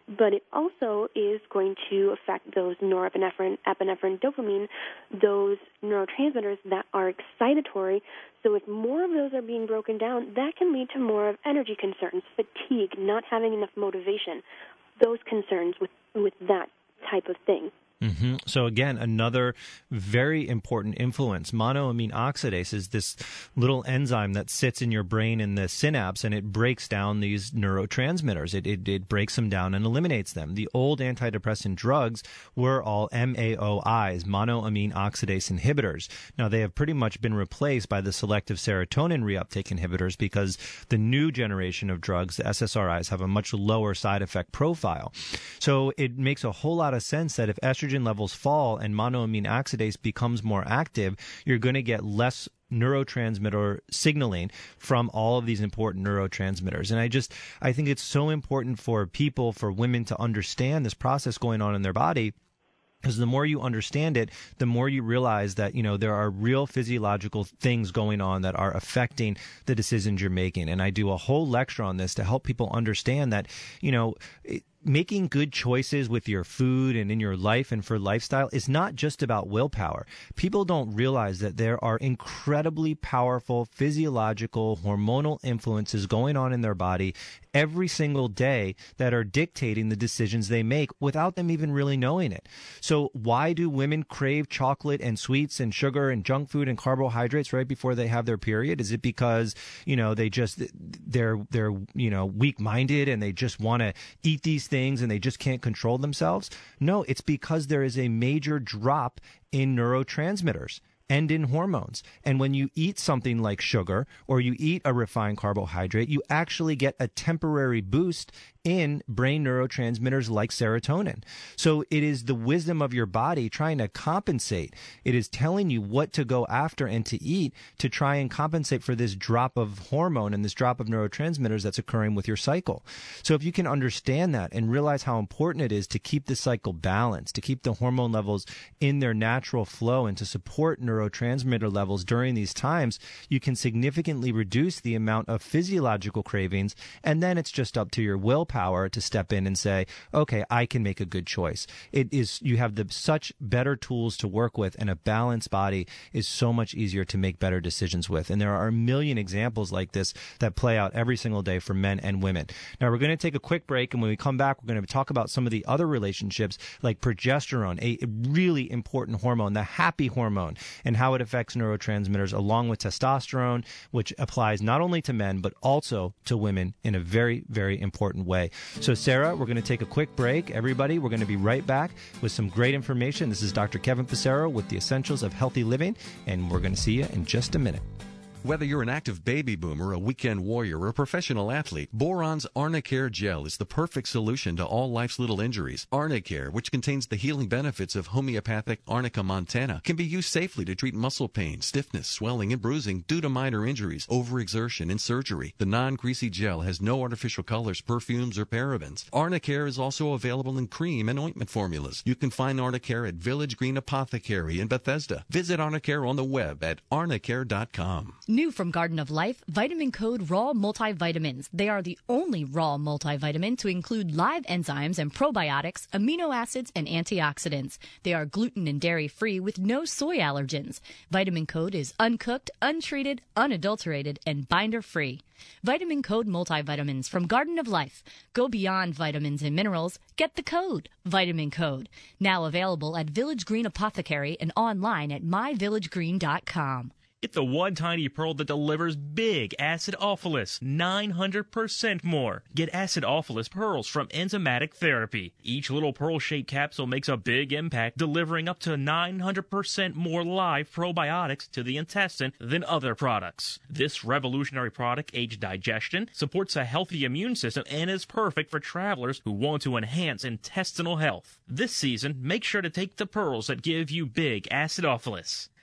but it also is going to affect those norepinephrine, epinephrine, dopamine, those neurotransmitters that are excitatory. So if more of those are being broken down, that can lead to more of energy concerns, fatigue, not having enough motivation, those concerns with, with that type of thing. Mm-hmm. So again, another very important influence. Monoamine oxidase is this little enzyme that sits in your brain in the synapse, and it breaks down these neurotransmitters. It, it, it breaks them down and eliminates them. The old antidepressant drugs were all M A O Is, monoamine oxidase inhibitors. Now, they have pretty much been replaced by the selective serotonin reuptake inhibitors because the new generation of drugs, the S S R Is, have a much lower side effect profile. So it makes a whole lot of sense that if estrogen levels fall and monoamine oxidase becomes more active, you're going to get less neurotransmitter signaling from all of these important neurotransmitters. And I just, I think it's so important for people, for women to understand this process going on in their body. Because the more you understand it, the more you realize that, you know, there are real physiological things going on that are affecting the decisions you're making. And I do a whole lecture on this to help people understand that, you know, it, making good choices with your food and in your life and for lifestyle is not just about willpower. People don't realize that there are incredibly powerful physiological, hormonal influences going on in their body every single day that are dictating the decisions they make without them even really knowing it. So why do women crave chocolate and sweets and sugar and junk food and carbohydrates right before they have their period? Is it because, you know, they just, they're, they're, you know, weak-minded and they just want to eat these things and they just can't control themselves? No, it's because there is a major drop in neurotransmitters and in hormones. And when you eat something like sugar or you eat a refined carbohydrate, you actually get a temporary boost in brain neurotransmitters like serotonin. So it is the wisdom of your body trying to compensate. It is telling you what to go after and to eat to try and compensate for this drop of hormone and this drop of neurotransmitters that's occurring with your cycle. So if you can understand that and realize how important it is to keep the cycle balanced, to keep the hormone levels in their natural flow and to support neurotransmitter levels during these times, you can significantly reduce the amount of physiological cravings, and then it's just up to your willpower to step in and say, okay, I can make a good choice. It is, you have the such better tools to work with, and a balanced body is so much easier to make better decisions with. And there are a million examples like this that play out every single day for men and women. Now, we're going to take a quick break, and when we come back, we're going to talk about some of the other relationships like progesterone, a really important hormone, the happy hormone, and how it affects neurotransmitters along with testosterone, which applies not only to men, but also to women in a very, very important way. So, Sarah, we're going to take a quick break. Everybody, we're going to be right back with some great information. This is Doctor Kevin Passero with the Essentials of Healthy Living, and we're going to see you in just a minute. Whether you're an active baby boomer, a weekend warrior, or a professional athlete, Boron's Arnicare Gel is the perfect solution to all life's little injuries. Arnicare, which contains the healing benefits of homeopathic Arnica montana, can be used safely to treat muscle pain, stiffness, swelling, and bruising due to minor injuries, overexertion, and surgery. The non-greasy gel has no artificial colors, perfumes, or parabens. Arnicare is also available in cream and ointment formulas. You can find Arnicare at Village Green Apothecary in Bethesda. Visit Arnicare on the web at arnicare dot com. New from Garden of Life, Vitamin Code Raw Multivitamins. They are the only raw multivitamin to include live enzymes and probiotics, amino acids, and antioxidants. They are gluten and dairy-free with no soy allergens. Vitamin Code is uncooked, untreated, unadulterated, and binder-free. Vitamin Code Multivitamins from Garden of Life. Go beyond vitamins and minerals. Get the code, Vitamin Code. Now available at Village Green Apothecary and online at my village green dot com. It's the one tiny pearl that delivers big acidophilus, nine hundred percent more. Get acidophilus pearls from Enzymatic Therapy. Each little pearl-shaped capsule makes a big impact, delivering up to nine hundred percent more live probiotics to the intestine than other products. This revolutionary product aids digestion, supports a healthy immune system, and is perfect for travelers who want to enhance intestinal health. This season, make sure to take the pearls that give you big acidophilus.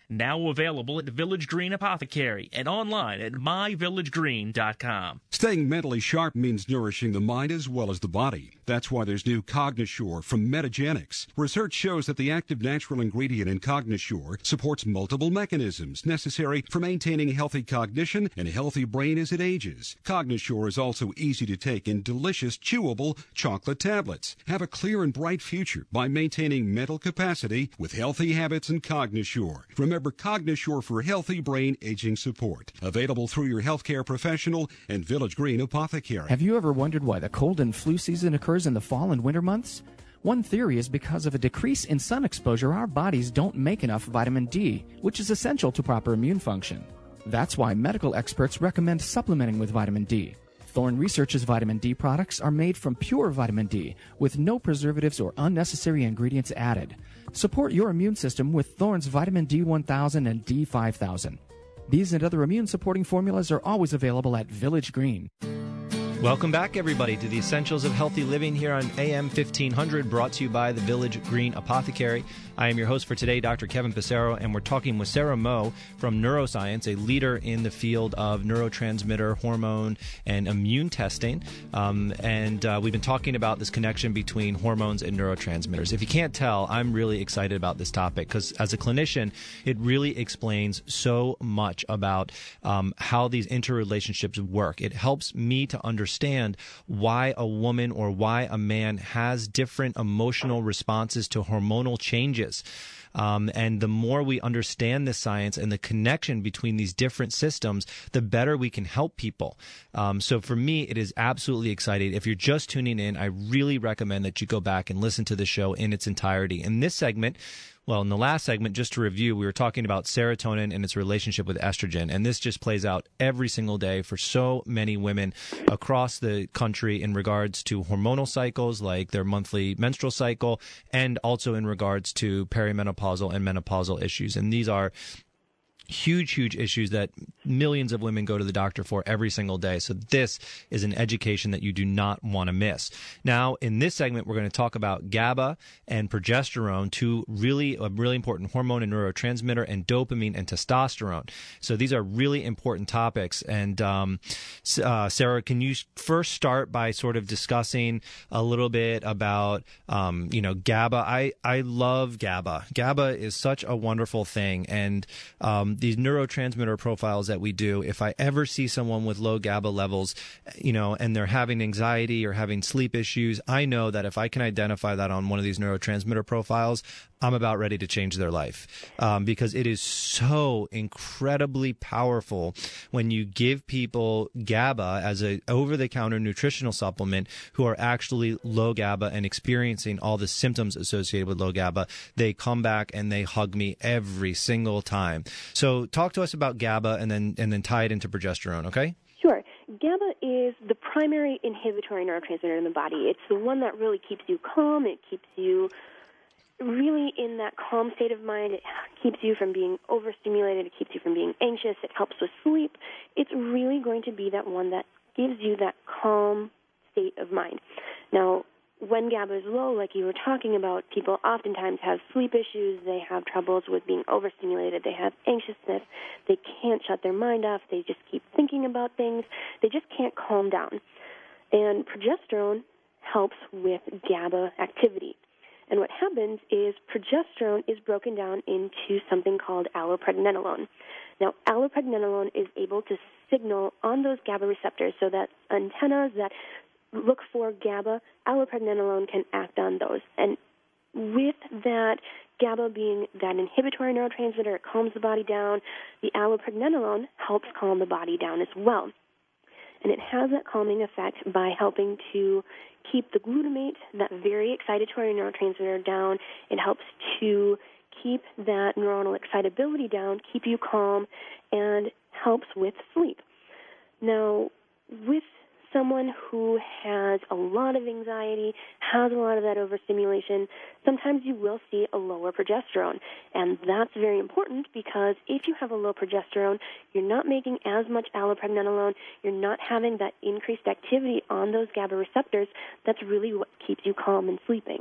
Now available at Village Green Apothecary and online at my village green dot com. Staying mentally sharp means nourishing the mind as well as the body. That's why there's new Cognosure from Metagenics. Research shows that the active natural ingredient in Cognosure supports multiple mechanisms necessary for maintaining healthy cognition and a healthy brain as it ages. Cognosure is also easy to take in delicious, chewable chocolate tablets. Have a clear and bright future by maintaining mental capacity with healthy habits and Cognosure. Remember Cognosure for healthy brain aging support. Available through your healthcare professional and Village Green Apothecary. Have you ever wondered why the cold and flu season occurs in the fall and winter months? One theory is because of a decrease in sun exposure, our bodies don't make enough vitamin D, which is essential to proper immune function. That's why medical experts recommend supplementing with vitamin D. Thorne Research's vitamin D products are made from pure vitamin D with no preservatives or unnecessary ingredients added. Support your immune system with Thorne's vitamin D one thousand and D five thousand. These and other immune-supporting formulas are always available at Village Green. Welcome back, everybody, to the Essentials of Healthy Living here on A M fifteen hundred, brought to you by the Village Green Apothecary. I am your host for today, Doctor Kevin Passero, and we're talking with Sarah Moe from Neuroscience, a leader in the field of neurotransmitter, hormone, and immune testing. Um, and uh, we've been talking about this connection between hormones and neurotransmitters. If you can't tell, I'm really excited about this topic because as a clinician, it really explains so much about um, how these interrelationships work. It helps me to understand understand why a woman or why a man has different emotional responses to hormonal changes. Um, and the more we understand this science and the connection between these different systems, the better we can help people. Um, so for me, it is absolutely exciting. If you're just tuning in, I really recommend that you go back and listen to the show in its entirety. In this segment, well, in the last segment, just to review, we were talking about serotonin and its relationship with estrogen. And this just plays out every single day for so many women across the country in regards to hormonal cycles, like their monthly menstrual cycle, and also in regards to perimenopausal and menopausal issues. And these are huge, huge issues that millions of women go to the doctor for every single day. So this is an education that you do not want to miss. Now, in this segment, we're going to talk about GABA and progesterone, two really, a really important hormone and neurotransmitter, and dopamine and testosterone. So these are really important topics. And um, uh, Sarah, can you first start by sort of discussing a little bit about, um, you know, GABA? I, I love GABA. GABA is such a wonderful thing. And um, these neurotransmitter profiles that we do, if I ever see someone with low GABA levels, you know, and they're having anxiety or having sleep issues, I know that if I can identify that on one of these neurotransmitter profiles, I'm about ready to change their life, um, because it is so incredibly powerful when you give people GABA as a over-the-counter nutritional supplement who are actually low GABA and experiencing all the symptoms associated with low GABA. They come back and they hug me every single time. So talk to us about GABA and then and then tie it into progesterone, okay? Sure. GABA is the primary inhibitory neurotransmitter in the body. It's the one that really keeps you calm. It keeps you really in that calm state of mind. It keeps you from being overstimulated. It keeps you from being anxious. It helps with sleep. It's really going to be that one that gives you that calm state of mind. Now, when GABA is low, like you were talking about, people oftentimes have sleep issues. They have troubles with being overstimulated. They have anxiousness. They can't shut their mind off. They just keep thinking about things. They just can't calm down. And progesterone helps with GABA activity. And what happens is progesterone is broken down into something called allopregnanolone. Now, allopregnanolone is able to signal on those GABA receptors so that antennas that look for GABA, allopregnanolone can act on those. And with that GABA being that inhibitory neurotransmitter, it calms the body down. The allopregnanolone helps calm the body down as well. And it has that calming effect by helping to keep the glutamate, that very excitatory neurotransmitter, down. It helps to keep that neuronal excitability down, keep you calm, and helps with sleep. Now, with someone who has a lot of anxiety, has a lot of that overstimulation, sometimes you will see a lower progesterone. And that's very important because if you have a low progesterone, you're not making as much allopregnanolone, you're not having that increased activity on those GABA receptors. That's really what keeps you calm and sleeping.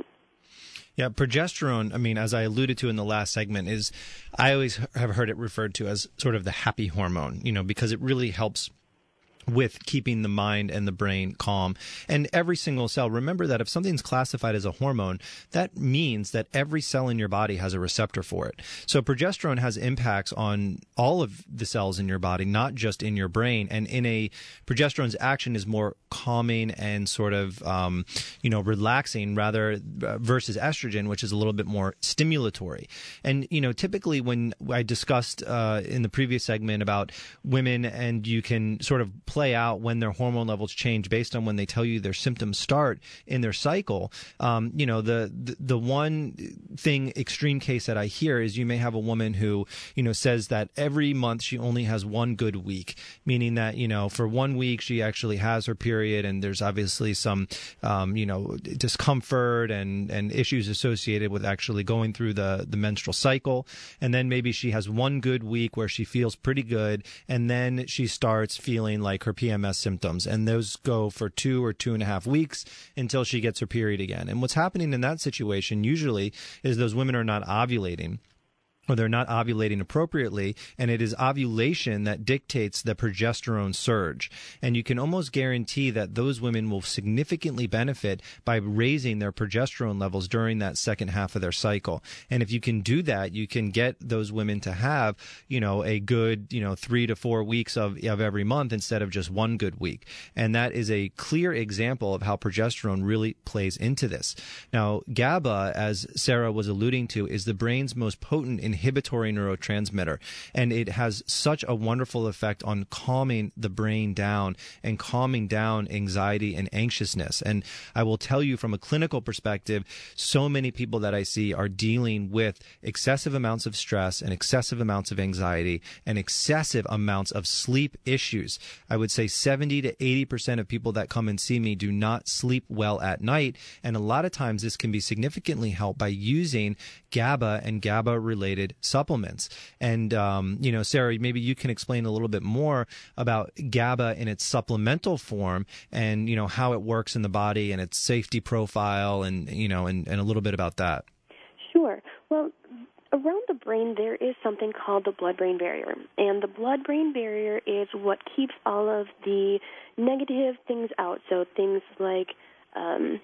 Yeah, progesterone, I mean, as I alluded to in the last segment, is I always have heard it referred to as sort of the happy hormone, you know, because it really helps with keeping the mind and the brain calm. And every single cell, remember that if something's classified as a hormone, that means that every cell in your body has a receptor for it. So progesterone has impacts on all of the cells in your body, not just in your brain. And in a progesterone's action is more calming and sort of, um, you know, relaxing rather uh, versus estrogen, which is a little bit more stimulatory. And, you know, typically when I discussed uh, in the previous segment about women and you can sort of play out when their hormone levels change based on when they tell you their symptoms start in their cycle. Um, you know, the, the the one thing, extreme case that I hear is you may have a woman who, you know, says that every month she only has one good week, meaning that, you know, for one week she actually has her period and there's obviously some, um, you know, discomfort and, and issues associated with actually going through the, the menstrual cycle. And then maybe she has one good week where she feels pretty good and then she starts feeling like her P M S symptoms, and those go for two or two and a half weeks until she gets her period again. And what's happening in that situation usually is those women are not ovulating, or they're not ovulating appropriately, and it is ovulation that dictates the progesterone surge. And you can almost guarantee that those women will significantly benefit by raising their progesterone levels during that second half of their cycle. And if you can do that, you can get those women to have, you know, a good, you know, three to four weeks of, of every month instead of just one good week. And that is a clear example of how progesterone really plays into this. Now, GABA, as Sarah was alluding to, is the brain's most potent inhibitory neurotransmitter, and it has such a wonderful effect on calming the brain down and calming down anxiety and anxiousness. And I will tell you from a clinical perspective, so many people that I see are dealing with excessive amounts of stress and excessive amounts of anxiety and excessive amounts of sleep issues. I would say seventy to eighty percent of people that come and see me do not sleep well at night, and a lot of times this can be significantly helped by using GABA and GABA-related supplements. And, um, you know, Sarah, maybe you can explain a little bit more about GABA in its supplemental form and, you know, how it works in the body and its safety profile and, you know, and, and a little bit about that. Sure. Well, around the brain, there is something called the blood-brain barrier. And the blood-brain barrier is what keeps all of the negative things out. So things like um,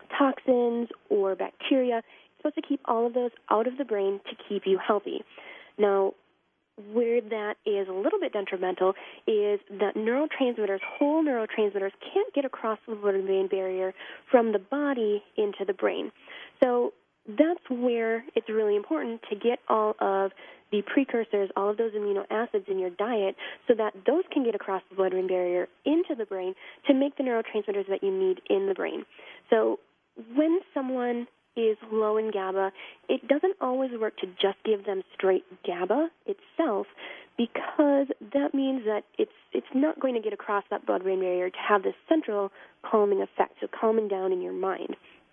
toxins or bacteria. It's supposed to keep all of those out of the brain to keep you healthy. Now, where that is a little bit detrimental is that neurotransmitters, whole neurotransmitters, can't get across the blood-brain barrier from the body into the brain. So that's where it's really important to get all of the precursors, all of those amino acids in your diet so that those can get across the blood-brain barrier into the brain to make the neurotransmitters that you need in the brain. So when someone is low in GABA, it doesn't always work to just give them straight GABA itself because that means that it's it's not going to get across that blood-brain barrier to have this central calming effect, so calming down in your mind.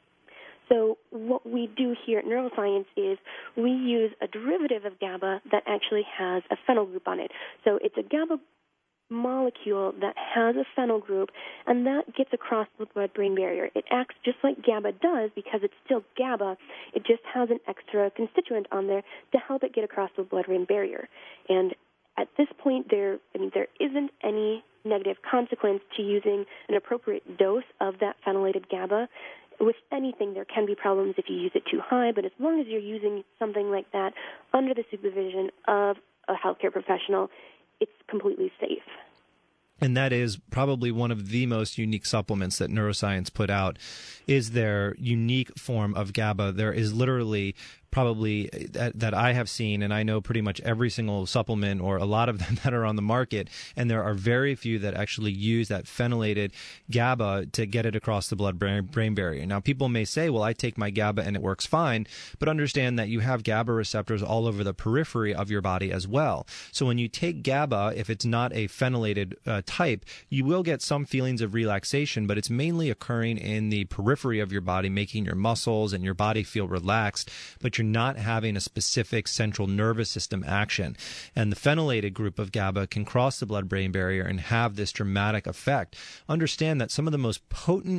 So what we do here at Neuroscience is we use a derivative of GABA that actually has a phenyl group on it. So it's a GABA molecule that has a phenyl group, and that gets across the blood-brain barrier. It acts just like GABA does because it's still GABA. It just has an extra constituent on there to help it get across the blood-brain barrier. And at this point, there, I mean, there isn't any negative consequence to using an appropriate dose of that phenylated GABA. With anything, there can be problems if you use it too high, but as long as you're using something like that under the supervision of a healthcare professional, it's completely safe. And that is probably one of the most unique supplements that Neuroscience put out, is their unique form of GABA. There is literally probably that, that I have seen, and I know pretty much every single supplement or a lot of them that are on the market, and there are very few that actually use that phenylated GABA to get it across the blood-brain barrier. Now, people may say, well, I take my GABA and it works fine, but understand that you have GABA receptors all over the periphery of your body as well. So when you take GABA, if it's not a phenylated uh, type, you will get some feelings of relaxation, but it's mainly occurring in the periphery of your body, making your muscles and your body feel relaxed, but you're not having a specific central nervous system action. And the phenylated group of GABA can cross the blood-brain barrier and have this dramatic effect. Understand that some of the most potent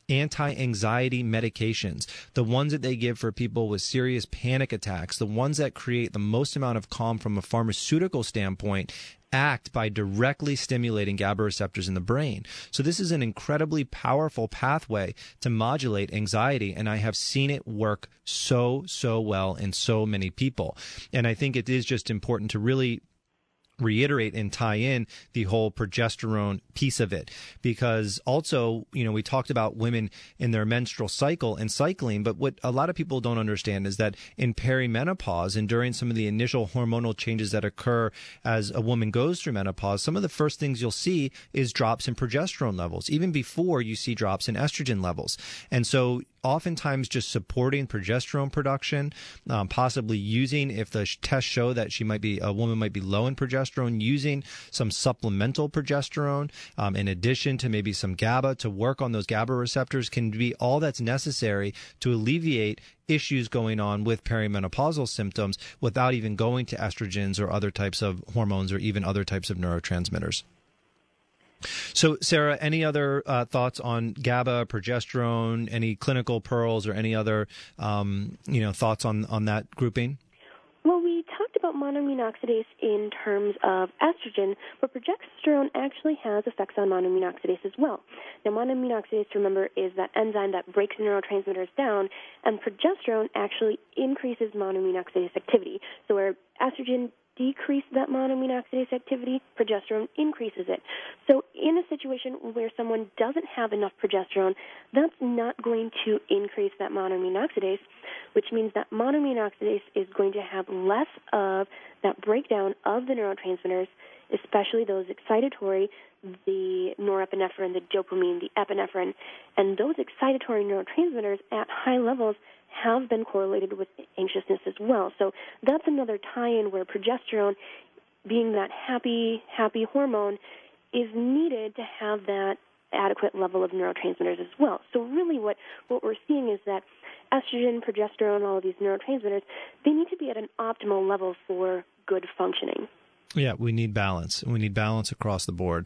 anti-anxiety medications, the ones that they give for people with serious panic attacks, the ones that create the most amount of calm from a pharmaceutical standpoint, act by directly stimulating GABA receptors in the brain. So this is an incredibly powerful pathway to modulate anxiety, and I have seen it work so, so well in so many people. And I think it is just important to really reiterate and tie in the whole progesterone piece of it, because also, you know, we talked about women in their menstrual cycle and cycling, but what a lot of people don't understand is that in perimenopause and during some of the initial hormonal changes that occur as a woman goes through menopause, some of the first things you'll see is drops in progesterone levels, even before you see drops in estrogen levels. And so oftentimes just supporting progesterone production, um, possibly using, if the tests show that she might be, a woman might be low in progesterone, using some supplemental progesterone um, in addition to maybe some GABA to work on those GABA receptors can be all that's necessary to alleviate issues going on with perimenopausal symptoms without even going to estrogens or other types of hormones or even other types of neurotransmitters. So, Sarah, any other uh, thoughts on GABA, progesterone, any clinical pearls, or any other, um, you know, thoughts on, on that grouping? Well, we talked about monoamine oxidase in terms of estrogen, but progesterone actually has effects on monoamine oxidase as well. Now, monoamine oxidase, remember, is that enzyme that breaks neurotransmitters down, and progesterone actually increases monoamine oxidase activity. So where estrogen decrease that monoamine oxidase activity, progesterone increases it. So in a situation where someone doesn't have enough progesterone, that's not going to increase that monoamine oxidase, which means that monoamine oxidase is going to have less of that breakdown of the neurotransmitters, especially those excitatory, the norepinephrine, the dopamine, the epinephrine, and those excitatory neurotransmitters at high levels have been correlated with anxiousness as well. So that's another tie-in where progesterone, being that happy, happy hormone, is needed to have that adequate level of neurotransmitters as well. So really what, what we're seeing is that estrogen, progesterone, all of these neurotransmitters, they need to be at an optimal level for good functioning. Yeah, we need balance. We need balance across the board.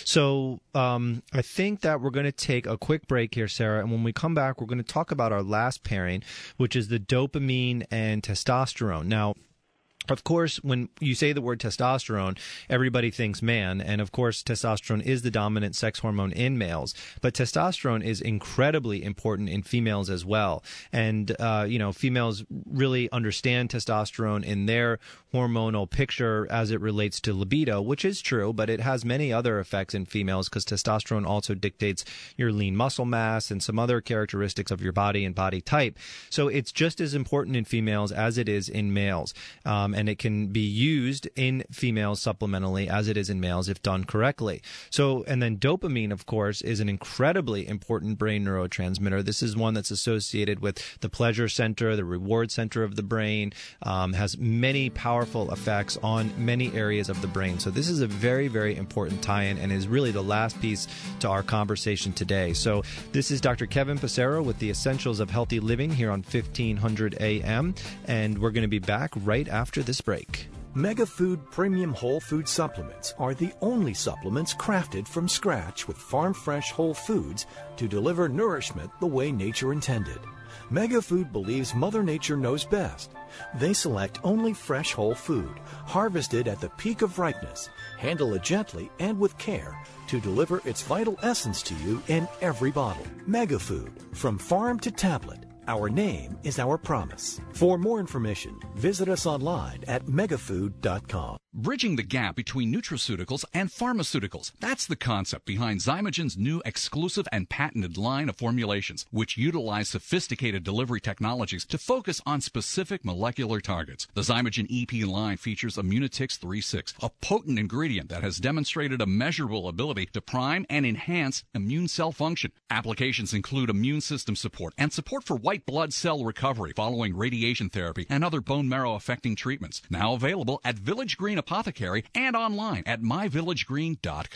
So um, I think that we're going to take a quick break here, Sarah. And when we come back, we're going to talk about our last pairing, which is the dopamine and testosterone. Now, of course, when you say the word testosterone, everybody thinks man. And of course, testosterone is the dominant sex hormone in males. But testosterone is incredibly important in females as well. And, uh, you know, females really understand testosterone in their hormonal picture as it relates to libido, which is true, but it has many other effects in females because testosterone also dictates your lean muscle mass and some other characteristics of your body and body type. So it's just as important in females as it is in males. Um, and it can be used in females supplementally as it is in males if done correctly. So, and then dopamine, of course, is an incredibly important brain neurotransmitter. This is one that's associated with the pleasure center, the reward center of the brain, um, has many powerful effects on many areas of the brain. So this is a very, very important tie-in and is really the last piece to our conversation today. So this is Doctor Kevin Passero with the Essentials of Healthy Living here on fifteen hundred A M, and we're going to be back right after this break. Megafood Premium Whole Food Supplements are the only supplements crafted from scratch with farm-fresh whole foods to deliver nourishment the way nature intended. Megafood believes Mother Nature knows best. They select only fresh whole food, harvested at the peak of ripeness, handle it gently and with care to deliver its vital essence to you in every bottle. Megafood, from farm to tablet. Our name is our promise. For more information, visit us online at megafood dot com. Bridging the gap between nutraceuticals and pharmaceuticals. That's the concept behind Zymogen's new exclusive and patented line of formulations, which utilize sophisticated delivery technologies to focus on specific molecular targets. The Zymogen E P line features Immunitix three six, a potent ingredient that has demonstrated a measurable ability to prime and enhance immune cell function. Applications include immune system support and support for white blood cell recovery following radiation therapy and other bone marrow affecting treatments. Now available at Village Green Apothecary and online at my village green dot com.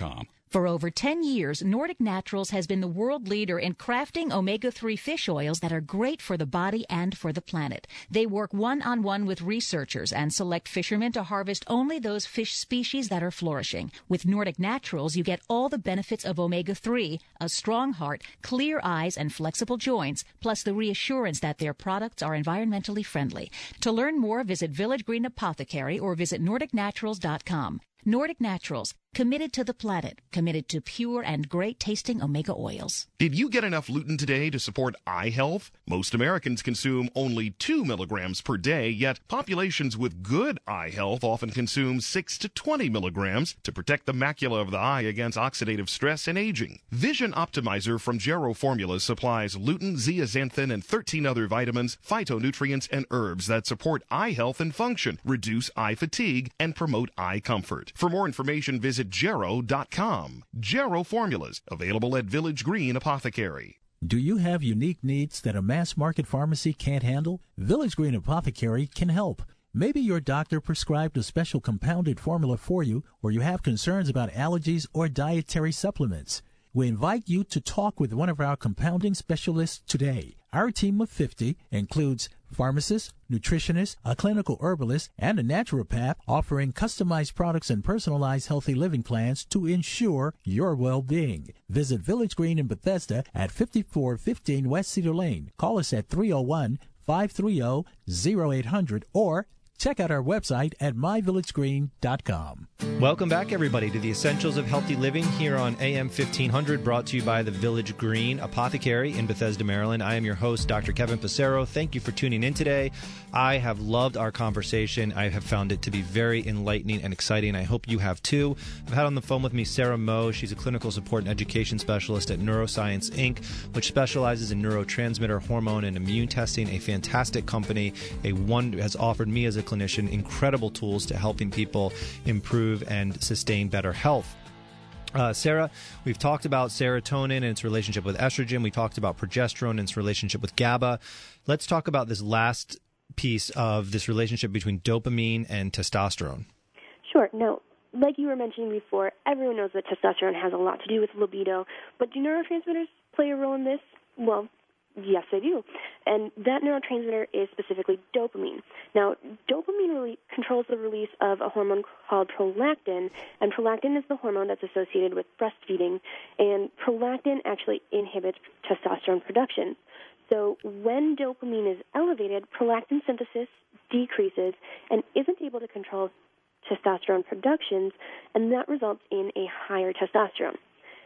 For over ten years, Nordic Naturals has been the world leader in crafting omega three fish oils that are great for the body and for the planet. They work one-on-one with researchers and select fishermen to harvest only those fish species that are flourishing. With Nordic Naturals, you get all the benefits of omega three, a strong heart, clear eyes, and flexible joints, plus the reassurance that their products are environmentally friendly. To learn more, visit Village Green Apothecary or visit nordic naturals dot com. Nordic Naturals, committed to the planet, committed to pure and great-tasting omega oils. Did you get enough lutein today to support eye health? Most Americans consume only two milligrams per day, yet populations with good eye health often consume six to twenty milligrams to protect the macula of the eye against oxidative stress and aging. Vision Optimizer from Gero Formulas supplies lutein, zeaxanthin, and thirteen other vitamins, phytonutrients, and herbs that support eye health and function, reduce eye fatigue, and promote eye comfort. For more information, visit Gero dot com. Gero Formulas, available at Village Green Apothecary. Do you have unique needs that a mass market pharmacy can't handle? Village Green Apothecary can help. Maybe your doctor prescribed a special compounded formula for you, or you have concerns about allergies or dietary supplements. We invite you to talk with one of our compounding specialists today. Our team of fifty includes pharmacists, nutritionists, a clinical herbalist, and a naturopath offering customized products and personalized healthy living plans to ensure your well-being. Visit Village Green in Bethesda at fifty-four fifteen West Cedar Lane. Call us at three oh one, five three oh, oh eight hundred or check out our website at my village green dot com. Welcome back, everybody, to the Essentials of Healthy Living here on A M fifteen hundred, brought to you by the Village Green Apothecary in Bethesda, Maryland. I am your host, Doctor Kevin Passero. Thank you for tuning in today. I have loved our conversation. I have found it to be very enlightening and exciting. I hope you have too. I've had on the phone with me Sarah Moe. She's a clinical support and education specialist at Neuroscience, Incorporated, which specializes in neurotransmitter, hormone, and immune testing. A fantastic company. A one has offered me as a clinician incredible tools to helping people improve and sustain better health. Uh, Sarah, we've talked about serotonin and its relationship with estrogen. We talked about progesterone and its relationship with GABA. Let's talk about this last piece of this relationship between dopamine and testosterone. Sure. Now, like you were mentioning before, everyone knows that testosterone has a lot to do with libido, but do neurotransmitters play a role in this? Well, yes, they do. And that neurotransmitter is specifically dopamine. Now, dopamine really controls the release of a hormone called prolactin, and prolactin is the hormone that's associated with breastfeeding, and prolactin actually inhibits testosterone production. So when dopamine is elevated, prolactin synthesis decreases and isn't able to control testosterone productions, and that results in a higher testosterone.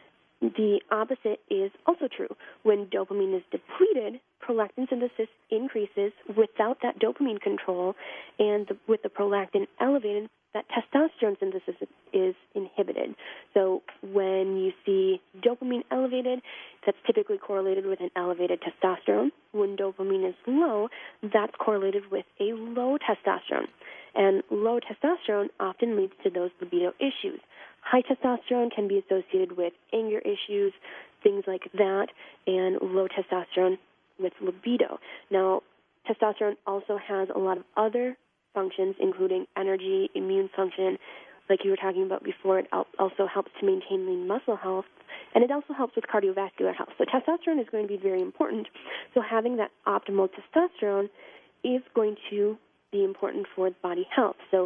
The opposite is also true. When dopamine is depleted, prolactin synthesis increases without that dopamine control, and the, with the prolactin elevated, that testosterone synthesis is inhibited. So when you see dopamine elevated, that's typically correlated with an elevated testosterone. When dopamine is low, that's correlated with a low testosterone. And low testosterone often leads to those libido issues. High testosterone can be associated with anger issues, things like that, and low testosterone with libido. Now, testosterone also has a lot of other functions, including energy, immune function. Like you were talking about before, it also helps to maintain lean muscle health, and it also helps with cardiovascular health. So testosterone is going to be very important. So having that optimal testosterone is going to be important for body health. So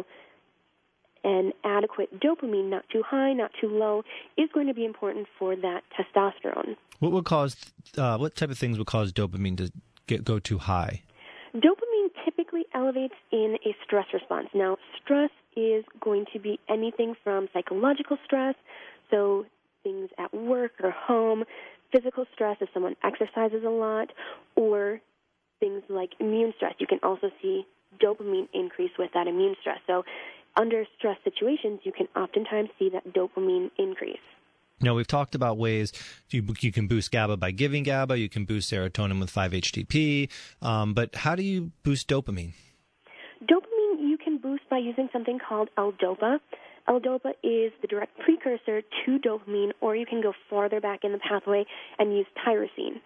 an adequate dopamine, not too high, not too low, is going to be important for that testosterone. What would cause? Uh, what type of things would cause dopamine to get go too high? Dopamine typically elevates in a stress response. Now, stress is going to be anything from psychological stress, so things at work or home, physical stress if someone exercises a lot, or things like immune stress. You can also see dopamine increase with that immune stress. So under stress situations, you can oftentimes see that dopamine increase. Now, we've talked about ways you, you can boost GABA by giving GABA. You can boost serotonin with five H T P. Um, but how do you boost dopamine? Dopamine you can boost by using something called L-DOPA. L-DOPA is the direct precursor to dopamine, or you can go farther back in the pathway and use tyrosine.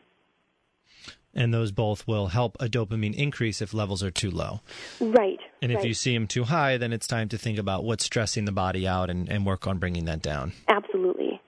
And those both will help a dopamine increase if levels are too low. Right. And if right. you see them too high, then it's time to think about what's stressing the body out and, and work on bringing that down. Absolutely.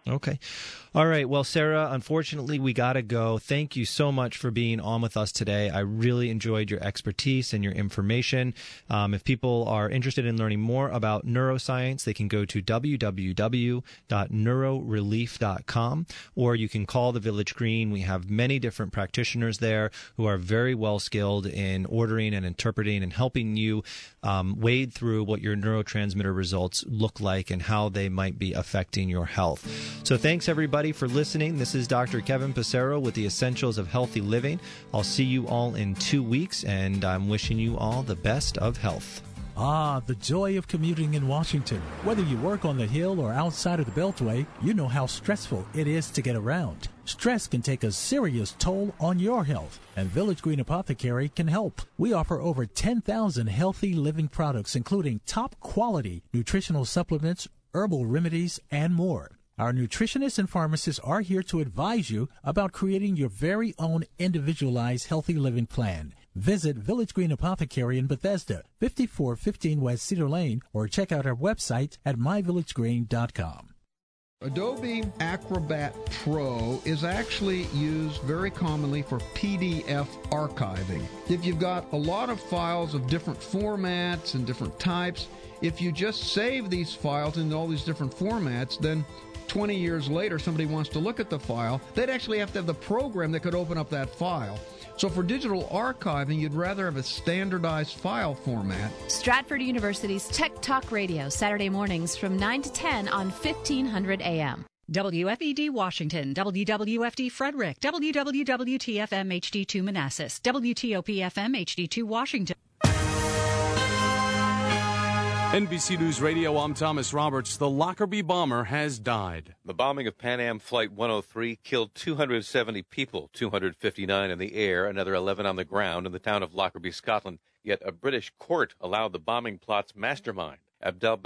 Okay. All right. Well, Sarah, unfortunately, we got to go. Thank you so much for being on with us today. I really enjoyed your expertise and your information. Um, if people are interested in learning more about neuroscience, they can go to w w w dot neurorelief dot com, or you can call the Village Green. We have many different practitioners there who are very well skilled in ordering and interpreting and helping you um, wade through what your neurotransmitter results look like and how they might be affecting your health. So thanks, everybody, for listening. This is Doctor Kevin Passero with the Essentials of Healthy Living. I'll see you all in two weeks, and I'm wishing you all the best of health. Ah, the joy of commuting in Washington. Whether you work on the Hill or outside of the Beltway, you know how stressful it is to get around. Stress can take a serious toll on your health, and Village Green Apothecary can help. We offer over ten thousand healthy living products, including top-quality nutritional supplements, herbal remedies, and more. Our nutritionists and pharmacists are here to advise you about creating your very own individualized healthy living plan. Visit Village Green Apothecary in Bethesda, fifty-four fifteen West Cedar Lane, or check out our website at my village green dot com. Adobe Acrobat Pro is actually used very commonly for P D F archiving. If you've got a lot of files of different formats and different types, if you just save these files in all these different formats, then twenty years later somebody wants to look at the file, they'd actually have to have the program that could open up that file. So for digital archiving, you'd rather have a standardized file format. Stratford University's Tech Talk Radio, Saturday mornings from nine to ten on fifteen hundred A M. W F E D Washington, W W F D Frederick, W W W T F M H D two Manassas, W T O P F M H D two Washington. N B C News Radio, I'm Thomas Roberts. The Lockerbie bomber has died. The bombing of Pan Am Flight one oh three killed two hundred seventy people, two hundred fifty-nine in the air, another eleven on the ground in the town of Lockerbie, Scotland. Yet a British court allowed the bombing plot's mastermind, Abdel